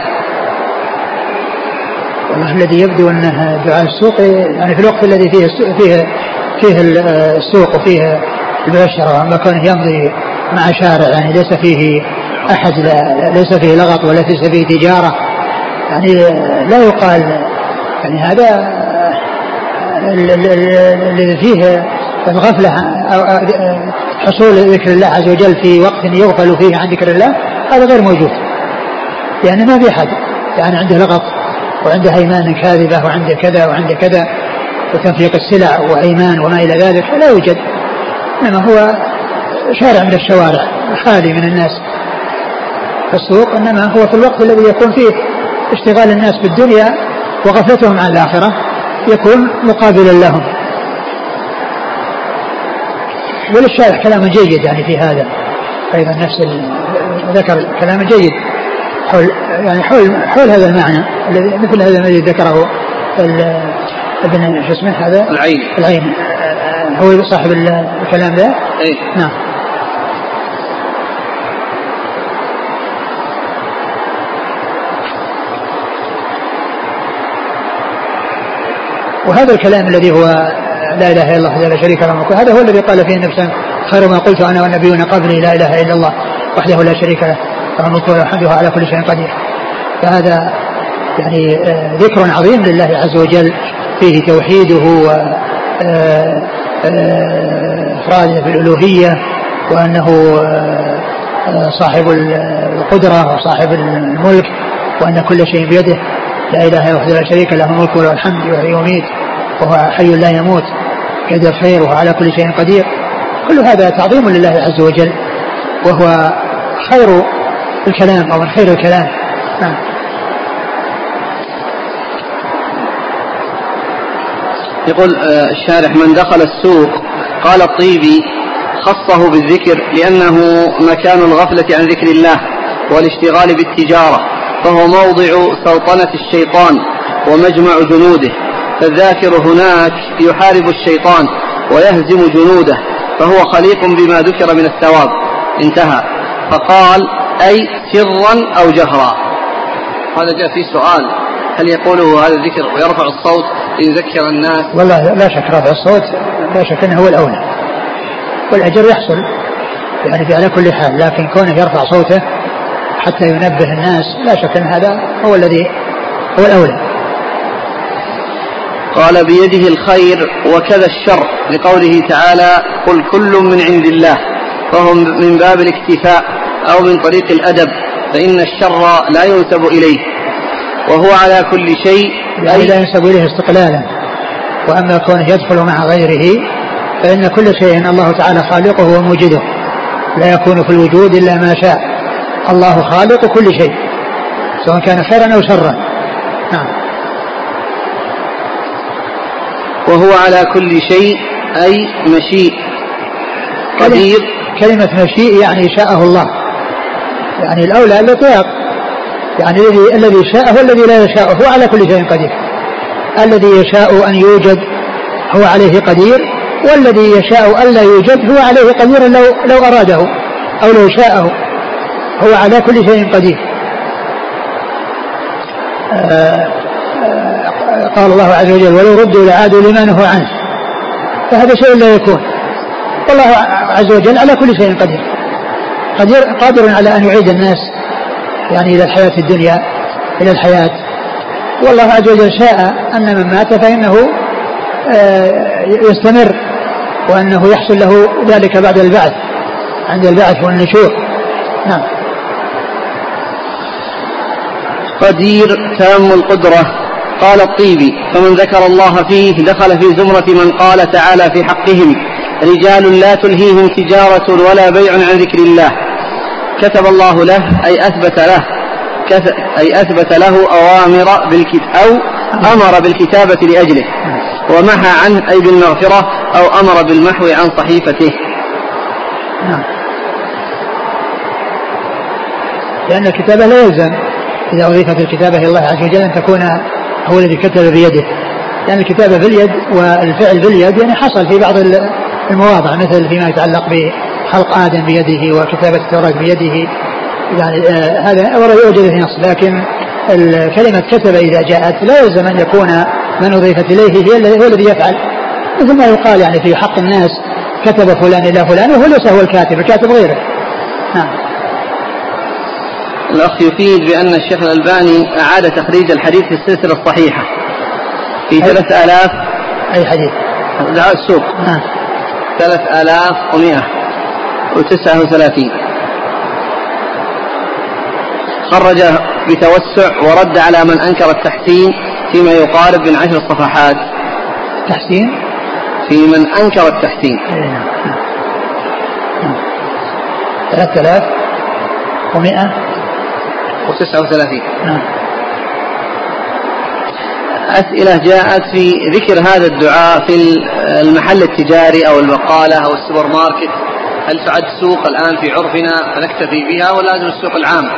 والله الذي يبدو أنه دعاء السوق يعني في الوقت الذي فيه السوق وفيه البشرة، أما كونه يمضي مع شارع يعني ليس فيه أحد، ليس فيه لغط ولا فيه تجارة، يعني لا يقال يعني هذا الذي فيه الغفلة أو حصول ذكر الله عز وجل في وقت يغفل فيه عن ذكر الله، هذا غير موجود، يعني ما في حد يعني عنده لغط وعنده أيمان كاذبة وعنده كذا وعنده كذا وتنفيق السلع وأيمان وما إلى ذلك، لا يوجد. إنما هو شارع من الشوارع خالي من الناس في السوق، إنما هو في الوقت الذي يكون فيه اشتغال الناس بالدنيا وغفلتهم عن الآخرة يكون مقابلا لهم. وللشارع كلام جيد يعني في هذا أيضا، نفس ذكر كلام جيد حول هذا المعنى، مثل هذا الذي ذكره ابن شو اسمه هذا العين هو صاحب الكلام ذا. نعم. وهذا الكلام الذي هو لا إله إلا الله وحده لا شريك له، هذا هو الذي قال فيه النبي صلى الله عليه وسلم: خير ما قلت أنا والنبيون قبلي لا إله إلا الله وحده لا شريك له له الملك وله الحمد على كل شيء قدير. فهذا يعني ذكر عظيم لله عز وجل فيه توحيده وإفراده بالألوهية، وأنه صاحب القدرة وصاحب الملك، وأن كل شيء بيده، لا إله إلا الله وحده لا شريك له الملك وله الحمد يحيي ويميت وهو حي لا يموت بيد الخير وهو على كل شيء قدير. كل هذا تعظيم لله عز وجل، وهو خير الكلام أو من خير الكلام. يقول الشارح: من دخل السوق، قال الطيبي خصه بالذكر لأنه مكان الغفلة عن ذكر الله والاشتغال بالتجارة، فهو موضع سلطنة الشيطان ومجمع جنوده، فالذاكر هناك يحارب الشيطان ويهزم جنوده، فهو خليق بما ذكر من الثواب. انتهى. فقال: أي سرا أو جهرا. هذا جاء فيه سؤال: هل يقوله هذا الذكر ويرفع الصوت ليذكر الناس؟ والله لا شك رفع الصوت لا شك أنه هو الأولى، والأجر يحصل يعني على كل حال، لكن كونه يرفع صوته حتى ينبه الناس لا شك أن هذا هو الذي هو الأولى. قال: بيده الخير وكذا الشر، لقوله تعالى: قل كل من عند الله، فهم من باب الاكتفاء أو من طريق الأدب، فإن الشر لا ينسب إليه، وهو على كل شيء يعني لا ينسب إليه استقلالا. وأما كونه يدخل مع غيره فإن كل شيء الله تعالى خالقه وموجده، لا يكون في الوجود إلا ما شاء. الله خالق كل شيء سواء كان خيرا أو شرا. نعم. وهو على كل شيء أي مشيء قدير. كلمة مشيء يعني شاءه الله، يعني الأولى الإطلاق، يعني الذي شاء هو الذي لا يشاء، هو على كل شيء قدير. الذي يشاء أن يوجد هو عليه قدير، والذي يشاء ألا يوجد هو عليه قدير لو أراده أو لو شاءه. هو على كل شيء قدير. قال الله عز وجل ولو ردوا لعادوا لما نهوا عنه، فهذا شيء لا يكون. والله عز وجل على كل شيء قادر على أن يعيد الناس يعني إلى الحياة الدنيا، إلى الحياة. والله عز وجل شاء أن من مات فإنه يستمر، وأنه يحصل له ذلك بعد البعث، عند البعث والنشور. نعم. قدير تام القدرة. قال الطيبي فمن ذكر الله فيه دخل في زمرة من قال تعالى في حقهم رجال لا تلهيهم تجارة ولا بيع عن ذكر الله، كتب الله له أي أثبت له أمر بالكتابة لأجله، ومحى عنه أي بالمغفرة أو أمر بالمحو عن صحيفته. لأن الكتابة لا يلزم إذا أضيفت الكتابة إلى الله عز وجل أن تكون هو الذي كتب بيده، لأن الكتابة باليد والفعل باليد يعني حصل في بعض المواضع، مثل فيما يتعلق بخلق آدم بيده وكتابة التوراة بيده، يعني هذا يوجد في نص. لكن الكلمة كتب إذا جاءت لا يلزم أن يكون من أضيفت إليه هو الذي يفعل، مثل ما يقال يعني في حق الناس كتب فلان إلى فلان وهو ليس هو الكاتب غيره. الأخ يفيد بأن الشيخ الألباني أعاد تخريج الحديث في السلسلة الصحيحة في 3000 أي حديث دعاء السوق 3139 خرج بتوسع ورد على من أنكر التحسين فيما يقارب من 10 صفحات. تحسين في من أنكر التحسين 3139. أسئلة جاءت في ذكر هذا الدعاء في المحل التجاري أو البقالة أو السوبر ماركت، هل تعد سوق الآن في عرفنا فنكتفي بها ولا لازم السوق العام؟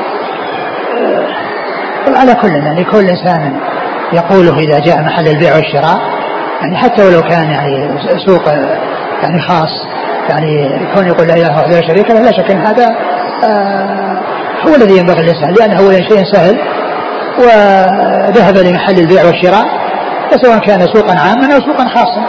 على كل يعني كل إنسان يقوله إذا جاء محل البيع والشراء، يعني حتى ولو كان يعني سوق يعني خاص، يعني يكون يقول لا إله إلا شريك له، لا شك أن هذا هو الذي ينبغي الإنسان، لأنه هو شيء سهل وذهب لمحل البيع والشراء، سواء كان سوقا عاما أو سوقا خاصا.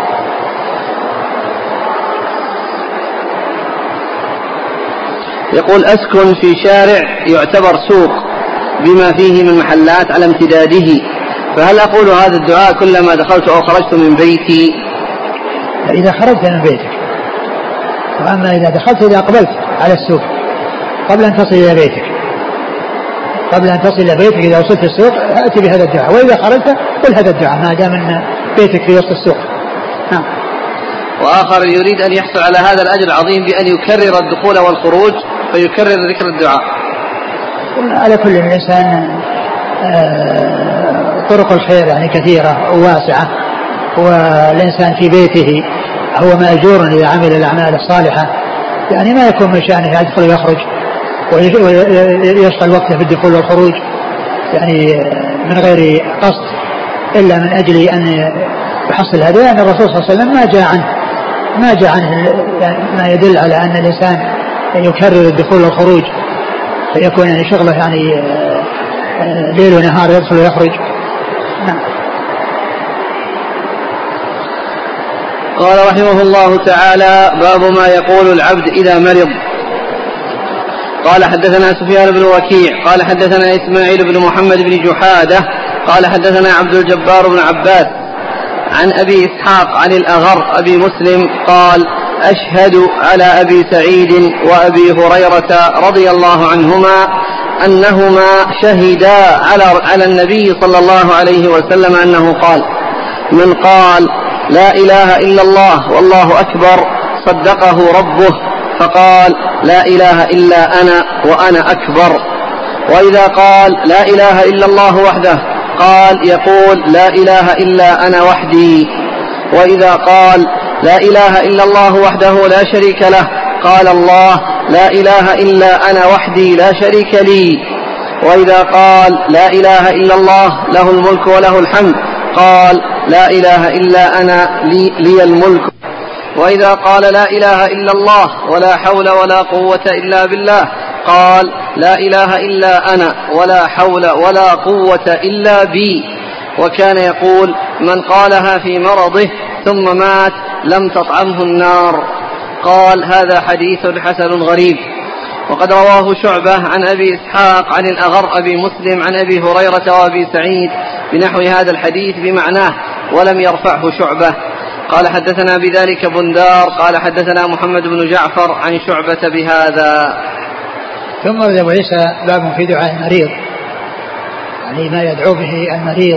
يقول أسكن في شارع يعتبر سوق بما فيه من محلات على امتداده، فهل أقول هذا الدعاء كلما دخلت أو خرجت من بيتي؟ إذا خرجت من بيتك، وأما إذا دخلت إذا أقبلت على السوق قبل أن تصل إلى بيتك، إذا وصلت السوق أتي بهذا الدعاء، وإذا خرجت قل هذا الدعاء ما دام أن بيتك في وسط السوق. وآخر يريد أن يحصل على هذا الأجر العظيم بأن يكرر الدخول والخروج فيكرر ذكر الدعاء. على كل إنسان طرق الخير يعني كثيرة وواسعة، والإنسان في بيته هو مأجور إذا عمل الأعمال الصالحة، يعني ما يكون من شأنه يدخل ويخرج ويشغل وقته بالدخول والخروج يعني من غير قصد، إلا من أجل أن يحصل هذا. لأن الرسول صلى الله عليه وسلم ما جاء عنه يعني ما يدل على أن الإنسان يكرر الدخول والخروج فيكون يعني شغله يعني ليل ونهار يدخل ويخرج. قال رحمه الله تعالى باب ما يقول العبد إذا مرض. قال حدثنا سفيان بن وكيع قال حدثنا إسماعيل بن محمد بن جحادة قال حدثنا عبد الجبار بن عباس عن أبي إسحاق عن الأغر أبي مسلم قال أشهد على أبي سعيد وأبي هريرة رضي الله عنهما أنهما شهدا على النبي صلى الله عليه وسلم أنه قال من قال لا إله إلا الله والله أكبر صدقه ربه فقال لا إله إلا أنا وأنا أكبر. وإذا قال لا إله إلا الله وحده قال يقول لا إله إلا أنا وحدي. وإذا قال لا إله إلا الله وحده لا شريك له قال الله لا إله إلا أنا وحدي لا شريك لي. وإذا قال لا إله إلا الله له الملك وله الحمد قال لا إله إلا أنا لي الملك. وإذا قال لا إله إلا الله ولا حول ولا قوة إلا بالله قال لا إله إلا أنا ولا حول ولا قوة إلا بي. وكان يقول من قالها في مرضه ثم مات لم تطعمه النار. قال هذا حديث حسن غريب. وقد رواه شعبة عن أبي إسحاق عن الأغر أبي مسلم عن أبي هريرة وأبي سعيد بنحو هذا الحديث بمعناه ولم يرفعه شعبة. قال حدثنا بذلك بندار قال حدثنا محمد بن جعفر عن شعبة بهذا. ثم أبو عيسى باب في دعاء المريض، يعني ما يدعو به المريض.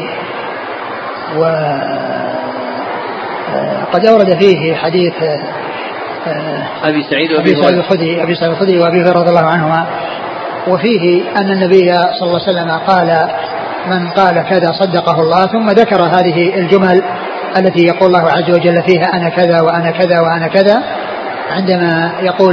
وقد أورد فيه حديث أبي سعيد الخدري وأبي هريرة رضي الله عنهما، وفيه أن النبي صلى الله عليه وسلم قال من قال كذا صدقه الله، ثم ذكر هذه الجمل التي يقول الله عز وجل فيها أنا كذا وأنا كذا وأنا كذا عندما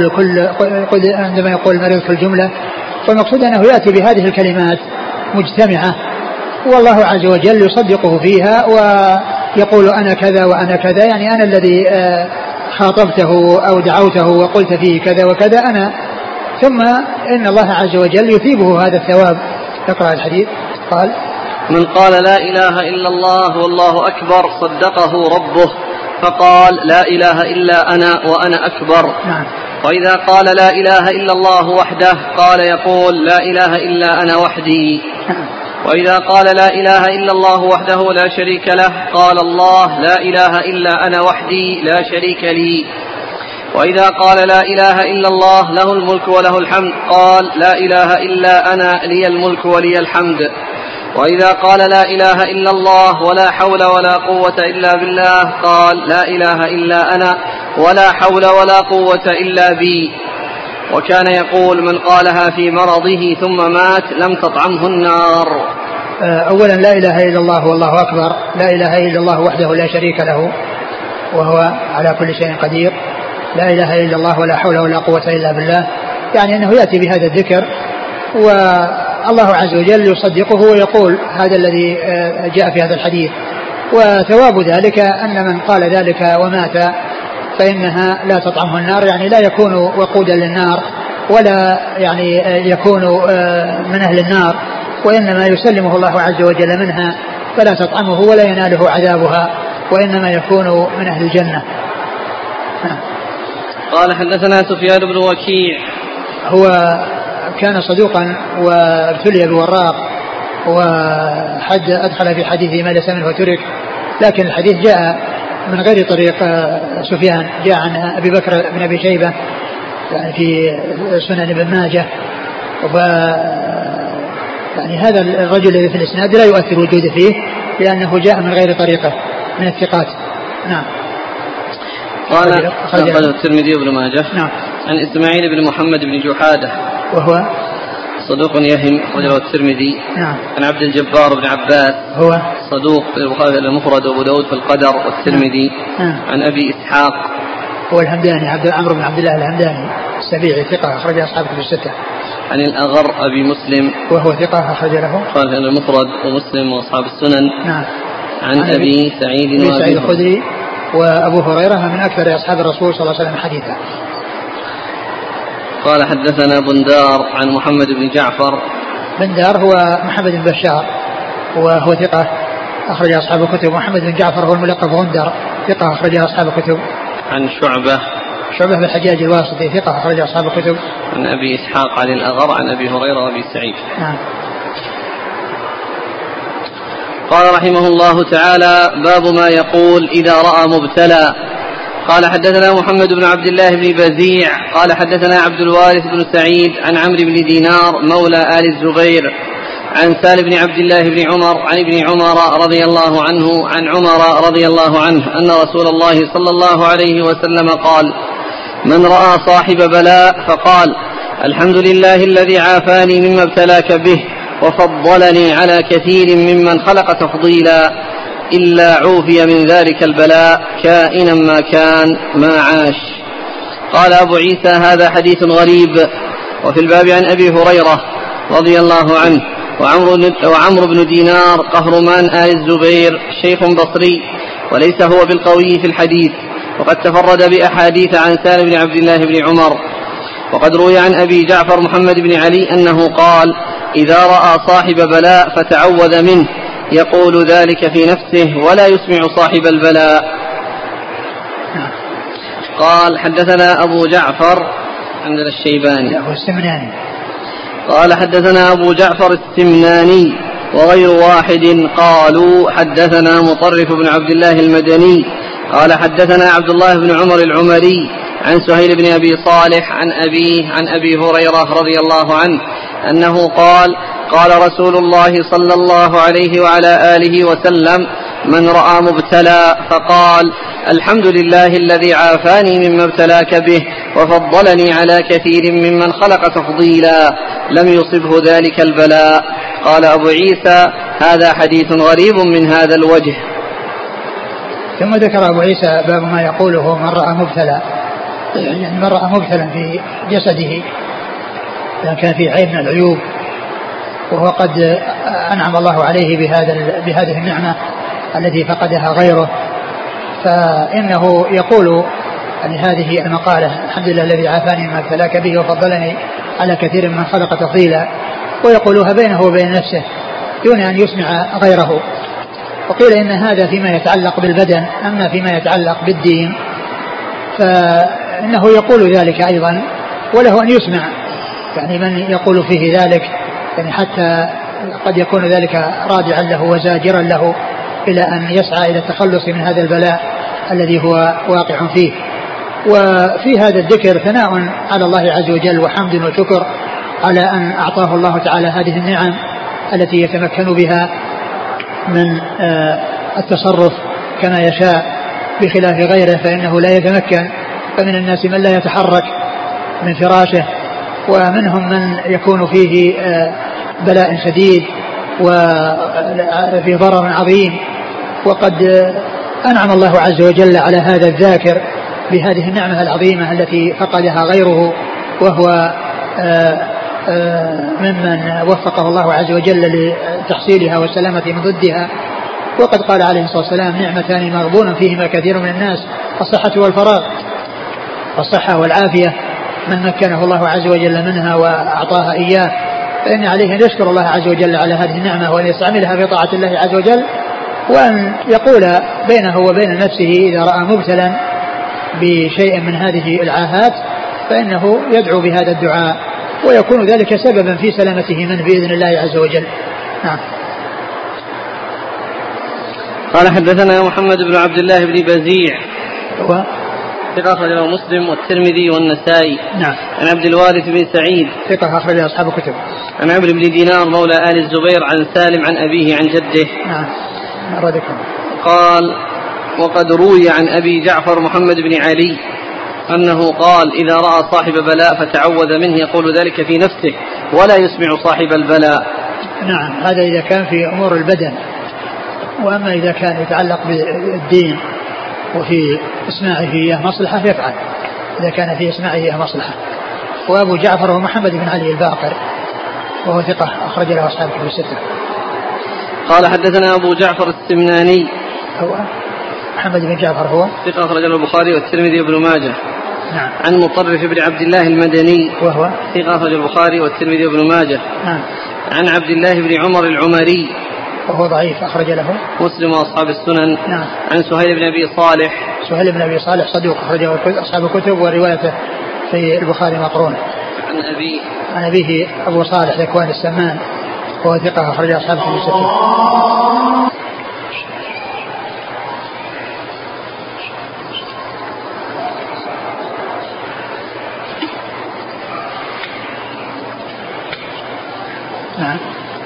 يقول المريض في الجملة. والمقصود أنه يأتي بهذه الكلمات مجتمعة والله عز وجل يصدقه فيها ويقول أنا كذا وأنا كذا، يعني أنا الذي خاطبته أو دعوته وقلت فيه كذا وكذا أنا، ثم إن الله عز وجل يثيبه هذا الثواب. اقرأ الحديث. قال من قال لا إله إلا الله والله أكبر صدقه ربه فقال لا إله إلا أنا وأنا أكبر. نعم. وإذا قال لا إله إلا الله وحده قال يقول لا إله إلا أنا وحدي. نعم. وإذا قال لا إله إلا الله وحده لا شريك له قال الله لا إله إلا أنا وحدي لا شريك لي. وإذا قال لا إله إلا الله له الملك وله الحمد قال لا إله إلا أنا لي الملك ولي الحمد. وإذا قال لا إله إلا الله ولا حول ولا قوة إلا بالله قال لا إله إلا أنا ولا حول ولا قوة إلا بي. وكان يقول من قالها في مرضه ثم مات لم تطعمه النار. أولا لا إله إلا الله والله أكبر، لا إله إلا الله وحده لا شريك له وهو على كل شيء قدير، لا إله إلا الله ولا حول ولا قوة إلا بالله، يعني أنه يأتي بهذا الذكر والله عز وجل يصدقه ويقول هذا الذي جاء في هذا الحديث. وثواب ذلك أن من قال ذلك ومات فإنها لا تطعمه النار، يعني لا يكون وقودا للنار ولا يعني يكون من أهل النار، وإنما يسلمه الله عز وجل منها فلا تطعمه ولا يناله عذابها، وإنما يكون من أهل الجنة. قال حدثنا سفيان بن وكيع، هو كان صدوقا وابتلي بوراق وحد أدخل في حديثه ما ليس منه وترك، لكن الحديث جاء من غير طريق سفيان، جاء عن أبي بكر بن أبي شيبة يعني في سنن ابن ماجه. يعني هذا الرجل الذي في الإسناد لا يؤثر وجوده فيه لأنه جاء من غير طريقه من الثقات. نعم. قال أخرجه الترمذي وابن ماجه. نعم. عن إسماعيل بن محمد بن جحادة وهو صدوق يهم أخرجه الترمذي. نعم. عن عبد الجبار بن عباس هو صدوق في البخاري المفرد وأبو داود في القدر والترمذي. نعم. عن أبي إسحاق هو الهمداني عمرو بن عبد الله الهمداني السبيعي ثقة أخرج أصحابه في الستة. عن الأغر أبي مسلم وهو ثقة أخرج له قال المفرد ومسلم وأصحاب السنن. نعم. عن أبي سعيد الخدري وأبو هريرة من أكثر أصحاب الرسول صلى الله عليه وسلم حديثا. قال حدثنا بندار عن محمد بن جعفر. بندار هو محمد بن بشار وهو ثقة أخرج أصحاب الكتب. محمد بن جعفر هو الملقب غندر ثقة أخرج أصحاب الكتب. عن شعبة بن الحجاج الواسطي ثقة أخرج أصحاب الكتب. عن أبي إسحاق عن الأغر عن أبي هريرة وأبي سعيد. نعم. قال رحمه الله تعالى باب ما يقول إذا رأى مبتلى. قال حدثنا محمد بن عبد الله بن بزيع قال حدثنا عبد الوارث بن سعيد عن عمرو بن دينار مولى آل الزبير عن سالم بن عبد الله بن عمر عن ابن عمر رضي الله عنه عن عمر رضي الله عنه أن رسول الله صلى الله عليه وسلم قال من رأى صاحب بلاء فقال الحمد لله الذي عافاني مما ابتلاك به وفضلني على كثير ممن خلق تفضيلا إلا عوفي من ذلك البلاء كائنا ما كان ما عاش. قال أبو عيسى هذا حديث غريب. وفي الباب عن أبي هريرة رضي الله عنه وعمرو بن دينار قهرمان آل الزبير شيخ بصري وليس هو بالقوي في الحديث، وقد تفرد بأحاديث عن سالم بن عبد الله بن عمر. وقد روي عن أبي جعفر محمد بن علي أنه قال: إذا رأى صاحب بلاء فتعوذ منه يقول ذلك في نفسه ولا يسمع صاحب البلاء. قال: حدثنا أبو جعفر عندنا الشيباني قال: حدثنا أبو جعفر السمناني وغير واحد قالوا: حدثنا مطرف بن عبد الله المدني قال: حدثنا عبد الله بن عمر العمري عن سهيل بن أبي صالح عن أبيه عن أبي هريرة رضي الله عنه أنه قال: قال رسول الله صلى الله عليه وعلى آله وسلم: من رأى مبتلى فقال: الحمد لله الذي عافاني مما ابتلاك به وفضلني على كثير ممن خلق تفضيلا، لم يصبه ذلك البلاء. قال أبو عيسى: هذا حديث غريب من هذا الوجه. ثم ذكر أبو عيسى باب ما يقوله من رأى مبتلى، يعني من رأى مبتلى في جسده إذا كان في عيب من العيوب وهو قد أنعم الله عليه بهذه النعمة التي فقدها غيره، فإنه يقول يعني هذه المقالة: الحمد لله الذي عافاني مما ابتلاك به وفضلني على كثير من خلق تفضيلا، ويقولها بينه وبين نفسه دون أن يسمع غيره. وقيل إن هذا فيما يتعلق بالبدن، أما فيما يتعلق بالدين فإنه يقول ذلك أيضا وله أن يسمع، يعني من يقول فيه ذلك يعني حتى قد يكون ذلك رادعا له وزاجرا له إلى أن يسعى إلى التخلص من هذا البلاء الذي هو واقع فيه. وفي هذا الذكر ثناء على الله عز وجل وحمد وشكر على أن أعطاه الله تعالى هذه النعم التي يتمكن بها من التصرف كما يشاء بخلاف غيره فإنه لا يتمكن. فمن الناس من لا يتحرك من فراشه، ومنهم من يكون فيه بلاء شديد وفي ضرر عظيم، وقد أنعم الله عز وجل على هذا الذاكر بهذه النعمة العظيمة التي فقدها غيره، وهو ممن وفقه الله عز وجل لتحصيلها والسلامة من ضدها. وقد قال عليه الصلاة والسلام: نعمتان مغبون فيهما كثير من الناس، الصحة والفراغ. والصحة والعافية من مكنه الله عز وجل منها وأعطاها إياه، فإن عليه أن يشكر الله عز وجل على هذه النعمة وأن يستعملها في طاعة الله عز وجل، وأن يقول بينه وبين نفسه إذا رأى مبتلا بشيء من هذه العاهات فإنه يدعو بهذا الدعاء، ويكون ذلك سببا في سلامته منه بإذن الله عز وجل. نعم. قال: حدثنا محمد بن عبد الله بن بزيع ثقة أخرجه مسلم والترمذي والنسائي. نعم. عن عبد الوارث بن سعيد ثقة أخرجه أصحاب الكتب. عن عمرو بن دينار مولى آل الزبير عن سالم عن أبيه عن جده. نعم. قال: وقد روي عن أبي جعفر محمد بن علي أنه قال: إذا رأى صاحب بلاء فتعوذ منه يقول ذلك في نفسه ولا يسمع صاحب البلاء. نعم. هذا إذا كان في أمور البدن، وأما إذا كان يتعلق بالدين وفي إسماعه إياه مصلحة يفعل، إذا كان في إسماعه إياه مصلحة. وأبو جعفر هو محمد بن علي الباقر وهو ثقة أخرج له أصحاب الكتب الستة. قال: حدثنا أبو جعفر السمناني هو محمد بن جعفر هو ثقة أخرج له البخاري والترمذي وابن ماجه. نعم. عن مطرف بن عبد الله المدني وهو ثقة أخرج البخاري والترمذي وابن ماجه. نعم. عن عبد الله بن عمر العمري وهو ضعيف أخرج له مسلم وأصحاب السنن. نعم. عن سهيل بن أبي صالح سهيل بن أبي صالح صدوق أخرجه أصحاب الكتب وروايته في البخاري مقرونة. عن أبيه أبو صالح ذكوان السمان وهو ثقة أخرجه أصحاب الكتب الستة. نعم.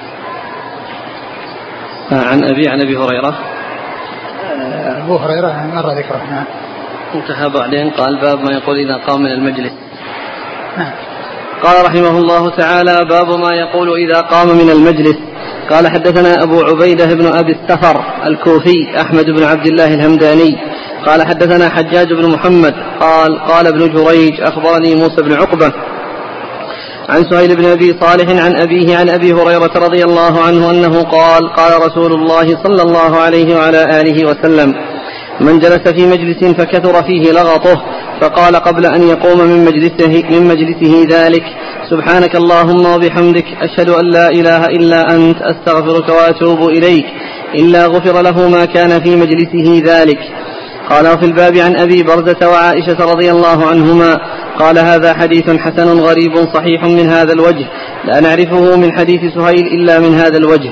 عن أبي هريرة أبو هريرة مر ذكره. نعم. انتهى بعدين قال: باب ما يقول إذا قام من المجلس. نعم. قال رحمه الله تعالى: باب ما يقول إذا قام من المجلس. قال: حدثنا أبو عبيدة بن أبي السفر الكوفي أحمد بن عبد الله الهمداني قال: حدثنا حجاج بن محمد قال ابن جريج أخبرني موسى بن عقبة عن سهيل بن أبي صالح عن أبيه عن أبي هريرة رضي الله عنه أنه قال: قال رسول الله صلى الله عليه وعلى آله وسلم: من جلس في مجلس فكثر فيه لغطه فقال قبل أن يقوم من مجلسه ذلك: سبحانك اللهم وبحمدك أشهد أن لا إله إلا أنت أستغفرك وأتوب إليك، إلا غفر له ما كان في مجلسه ذلك. قال: في الباب عن أبي برزة وعائشة رضي الله عنهما. قال: هذا حديث حسن غريب صحيح من هذا الوجه، لا نعرفه من حديث سهيل إلا من هذا الوجه.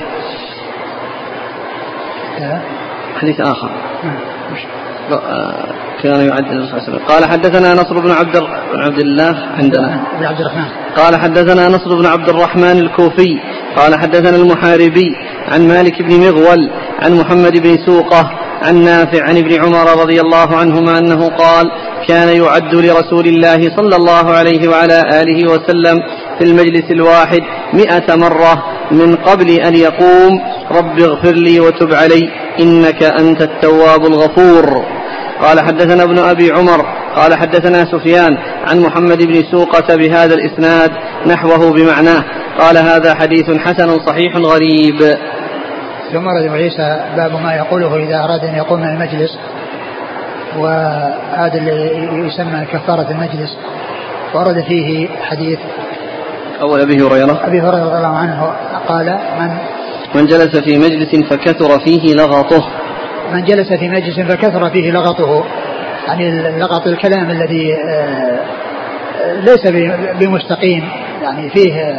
حديث آخر كان يعدل. قال: حدثنا نصر بن عبد الله عندنا عبد الرحمن. قال: حدثنا نصر بن عبد الرحمن الكوفي قال: حدثنا المحاربي عن مالك بن مغول عن محمد بن سوقة عن نافع عن ابن عمر رضي الله عنهما أنه قال: كان يعد لرسول الله صلى الله عليه وعلى آله وسلم في المجلس الواحد 100 مرة من قبل أن يقوم: رب اغفر لي وتب علي إنك أنت التواب الغفور. قال: حدثنا ابن أبي عمر قال: حدثنا سفيان عن محمد بن سوقة بهذا الإسناد نحوه بمعناه. قال: هذا حديث حسن صحيح غريب. ثم رد عيسى باب ما يقوله إذا أراد أن يقوم من المجلس، وهذا اللي يسمى كفارة المجلس، ورد فيه حديث أول أبي هريرة رضي الله عنه قال: من جلس في مجلس فكثر فيه لغطه. من جلس في مجلس فكثر فيه لغطه، يعني لغط الكلام الذي ليس بمستقيم، يعني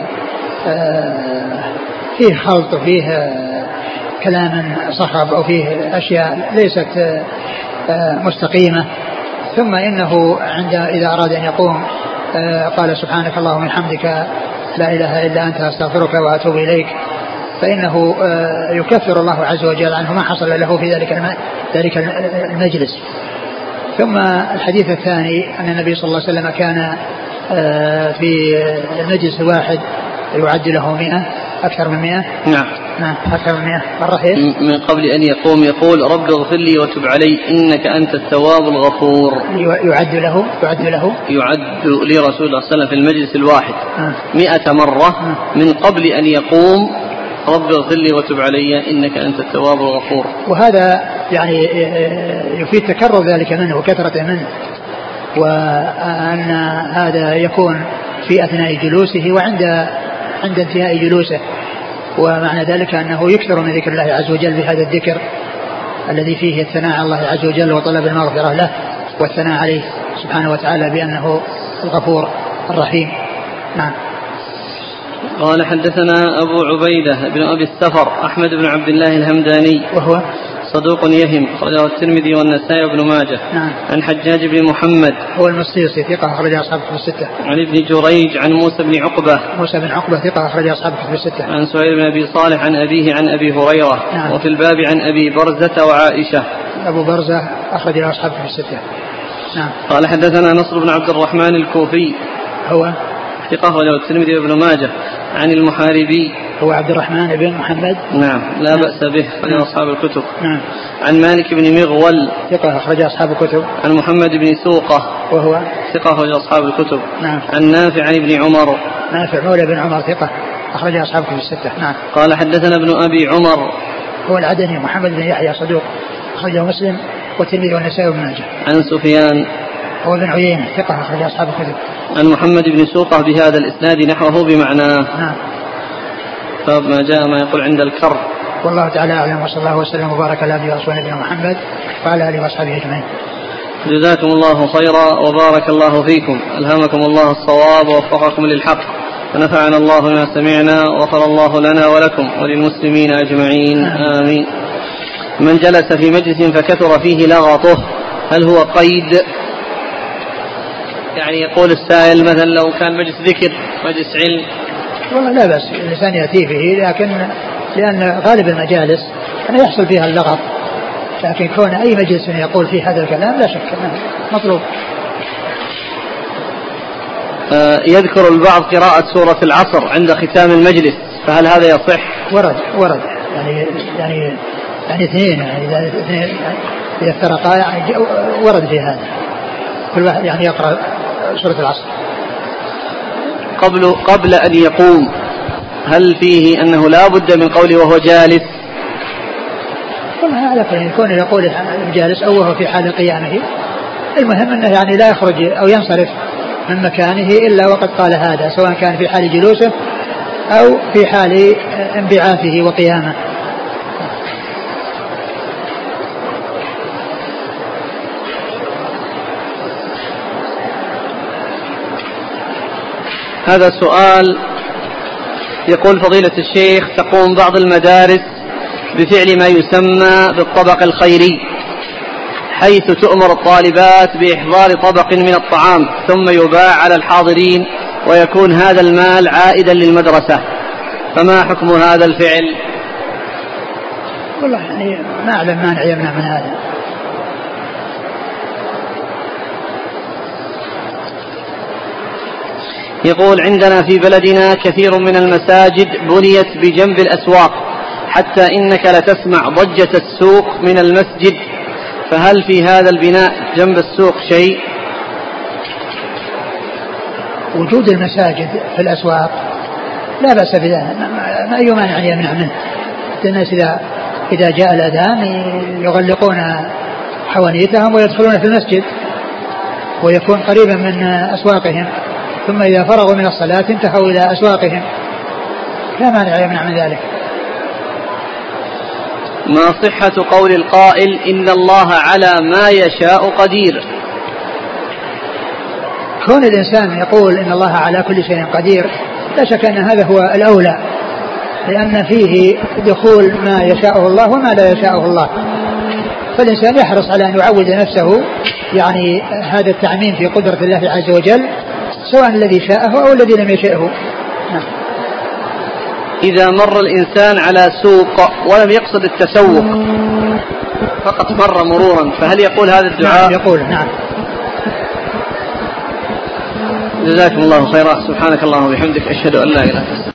فيه خلط وفيه كلام صخب أو فيه أشياء ليست مستقيمة. ثم إنه إذا أراد أن يقوم قال: سبحانك اللهم وبحمدك لا إله إلا أنت أستغفرك وأتوب إليك، فإنه يكفر الله عز وجل عنه ما حصل له في ذلك المجلس. ثم الحديث الثاني أن النبي صلى الله عليه وسلم كان في المجلس الواحد يعد له 100 أكثر من 100. نعم أكثر من 100 مرة. من قبل أن يقوم يقول: رب اغفر لي وتب علي إنك أنت التواب الغفور. يعد له لرسول الله صلى الله عليه وسلم في المجلس الواحد 100 مرة من قبل أن يقوم: رب اغفر لي وتب علي إنك أنت التواب الغفور. وهذا يعني يفيد تكرر ذلك منه وكثرة منه، وأن هذا يكون في أثناء جلوسه وعند انتهاء جلوسه، ومعنى ذلك أنه يكثر من ذكر الله عز وجل بهذا الذكر الذي فيه الثناء على الله عز وجل وطلب المغفرة له والثناء عليه سبحانه وتعالى بأنه الغفور الرحيم. نعم. قال: حدثنا أبو عبيدة بن أبي السفر أحمد بن عبد الله الهمداني وهو صدوق يهم، أخرجه الترمذي والنسائي وابن ماجه. نعم. عن حجاج بن محمد هو المصيصي ثقة أخرج أصحاب الكتب الستة. عن ابن جريج عن موسى بن عقبة ثقة أخرج أصحاب الكتب الستة. عن سهيل بن أبي صالح عن أبيه عن أبي هريرة. نعم. وفي الباب عن أبي برزة وعائشة. أبو برزة أخرج أصحاب الكتب الستة. نعم. قال: حدثنا نصر بن عبد الرحمن الكوفي هو ثقة أخرجه الترمذي وابن ماجه. عن المحاربي هو عبد الرحمن بن محمد. نعم لا بأس به، أخرج أصحاب الكتب. نعم. عن مالك بن مغول ثقة أخرج أصحاب الكتب. عن محمد بن سوقة وهو ثقة أخرج أصحاب الكتب. نعم. عن نافع عن ابن عمر. نافع مولى بن عمر ثقة أخرج أصحاب الكتب الستة. نعم. قال: حدثنا ابن أبي عمر هو العدني محمد بن يحيى صدوق أخرجه مسلم والترمذي والنسائي وابن ماجه. عن سفيان هو بن عيينة ثقة أخرج أصحاب الكتب. عن محمد بن سوقة بهذا الإسناد نحوه بمعناه. نعم. فما جاء ما يقول عند الكر. والله تعالى أعلم، وصلى الله وسلم وبارك على عبده ورسوله نبينا محمد وعلى آله وأصحابه أجمعين. جزاكم الله خيرا وبارك الله فيكم، ألهمكم الله الصواب ووفقكم للحق، ونفعنا الله بما سمعنا وغفر الله لنا ولكم وللمسلمين أجمعين آمين. من جلس في مجلس فكثر فيه لغطه، هل هو قيد؟ يعني يقول السائل مثلا لو كان مجلس ذكر مجلس علم والله لا بأس الإنسان يأتي به، لأن غالب المجالس أنه يحصل فيها اللغط، لكن كون أي مجلس يقول فيه هذا الكلام لا شك أنه مطلوب. يذكر البعض قراءة سورة العصر عند ختام المجلس، فهل هذا يصح؟ ورد يعني اثنين، يعني اثنين إذا افترقا يعني ورد في هذا، كل واحد يعني يقرأ سورة العصر قبل أن يقوم. هل فيه أنه لا بد من قوله وهو جالس؟ والله على كل يكون يقول جالس أو وهو في حال قيامه، المهم أنه يعني لا يخرج أو ينصرف من مكانه إلا وقد قال هذا، سواء كان في حال جلوسه أو في حال انبعاثه وقيامه. هذا سؤال يقول: فضيلة الشيخ، تقوم بعض المدارس بفعل ما يسمى بالطبق الخيري، حيث تؤمر الطالبات بإحضار طبق من الطعام ثم يباع على الحاضرين ويكون هذا المال عائدا للمدرسة، فما حكم هذا الفعل؟ والله يعني ما أعلم مانع يمنع من هذا. يقول: عندنا في بلدنا كثير من المساجد بنيت بجنب الأسواق، حتى إنك لتسمع ضجة السوق من المسجد، فهل في هذا البناء جنب السوق شيء؟ وجود المساجد في الأسواق لا بأس بذلك، ما أي مانع يمنع منه. الناس إذا جاء الأذان يغلقون حوانيتهم ويدخلون في المسجد ويكون قريبا من أسواقهم، ثم إذا فرغوا من الصلاة انتهوا إلى أسواقهم، لا مانع يمنع من ذلك. ما صحة قول القائل: إن الله على ما يشاء قدير؟ كون الإنسان يقول إن الله على كل شيء قدير لا شك أن هذا هو الأولى، لأن فيه دخول ما يشاءه الله وما لا يشاءه الله، فالإنسان يحرص على أن يعود نفسه يعني هذا التعميم في قدرة الله عز وجل، سواء الذي شاءه أو الذي لم يشاءه. إذا مر الإنسان على سوق ولم يقصد التسوق، فقط مر مرورا، فهل يقول هذا الدعاء؟ نعم يقول. نعم. جزاكم الله خيرا. سبحانك اللهم وبحمدك، أشهد أن لا إله إلا أنت.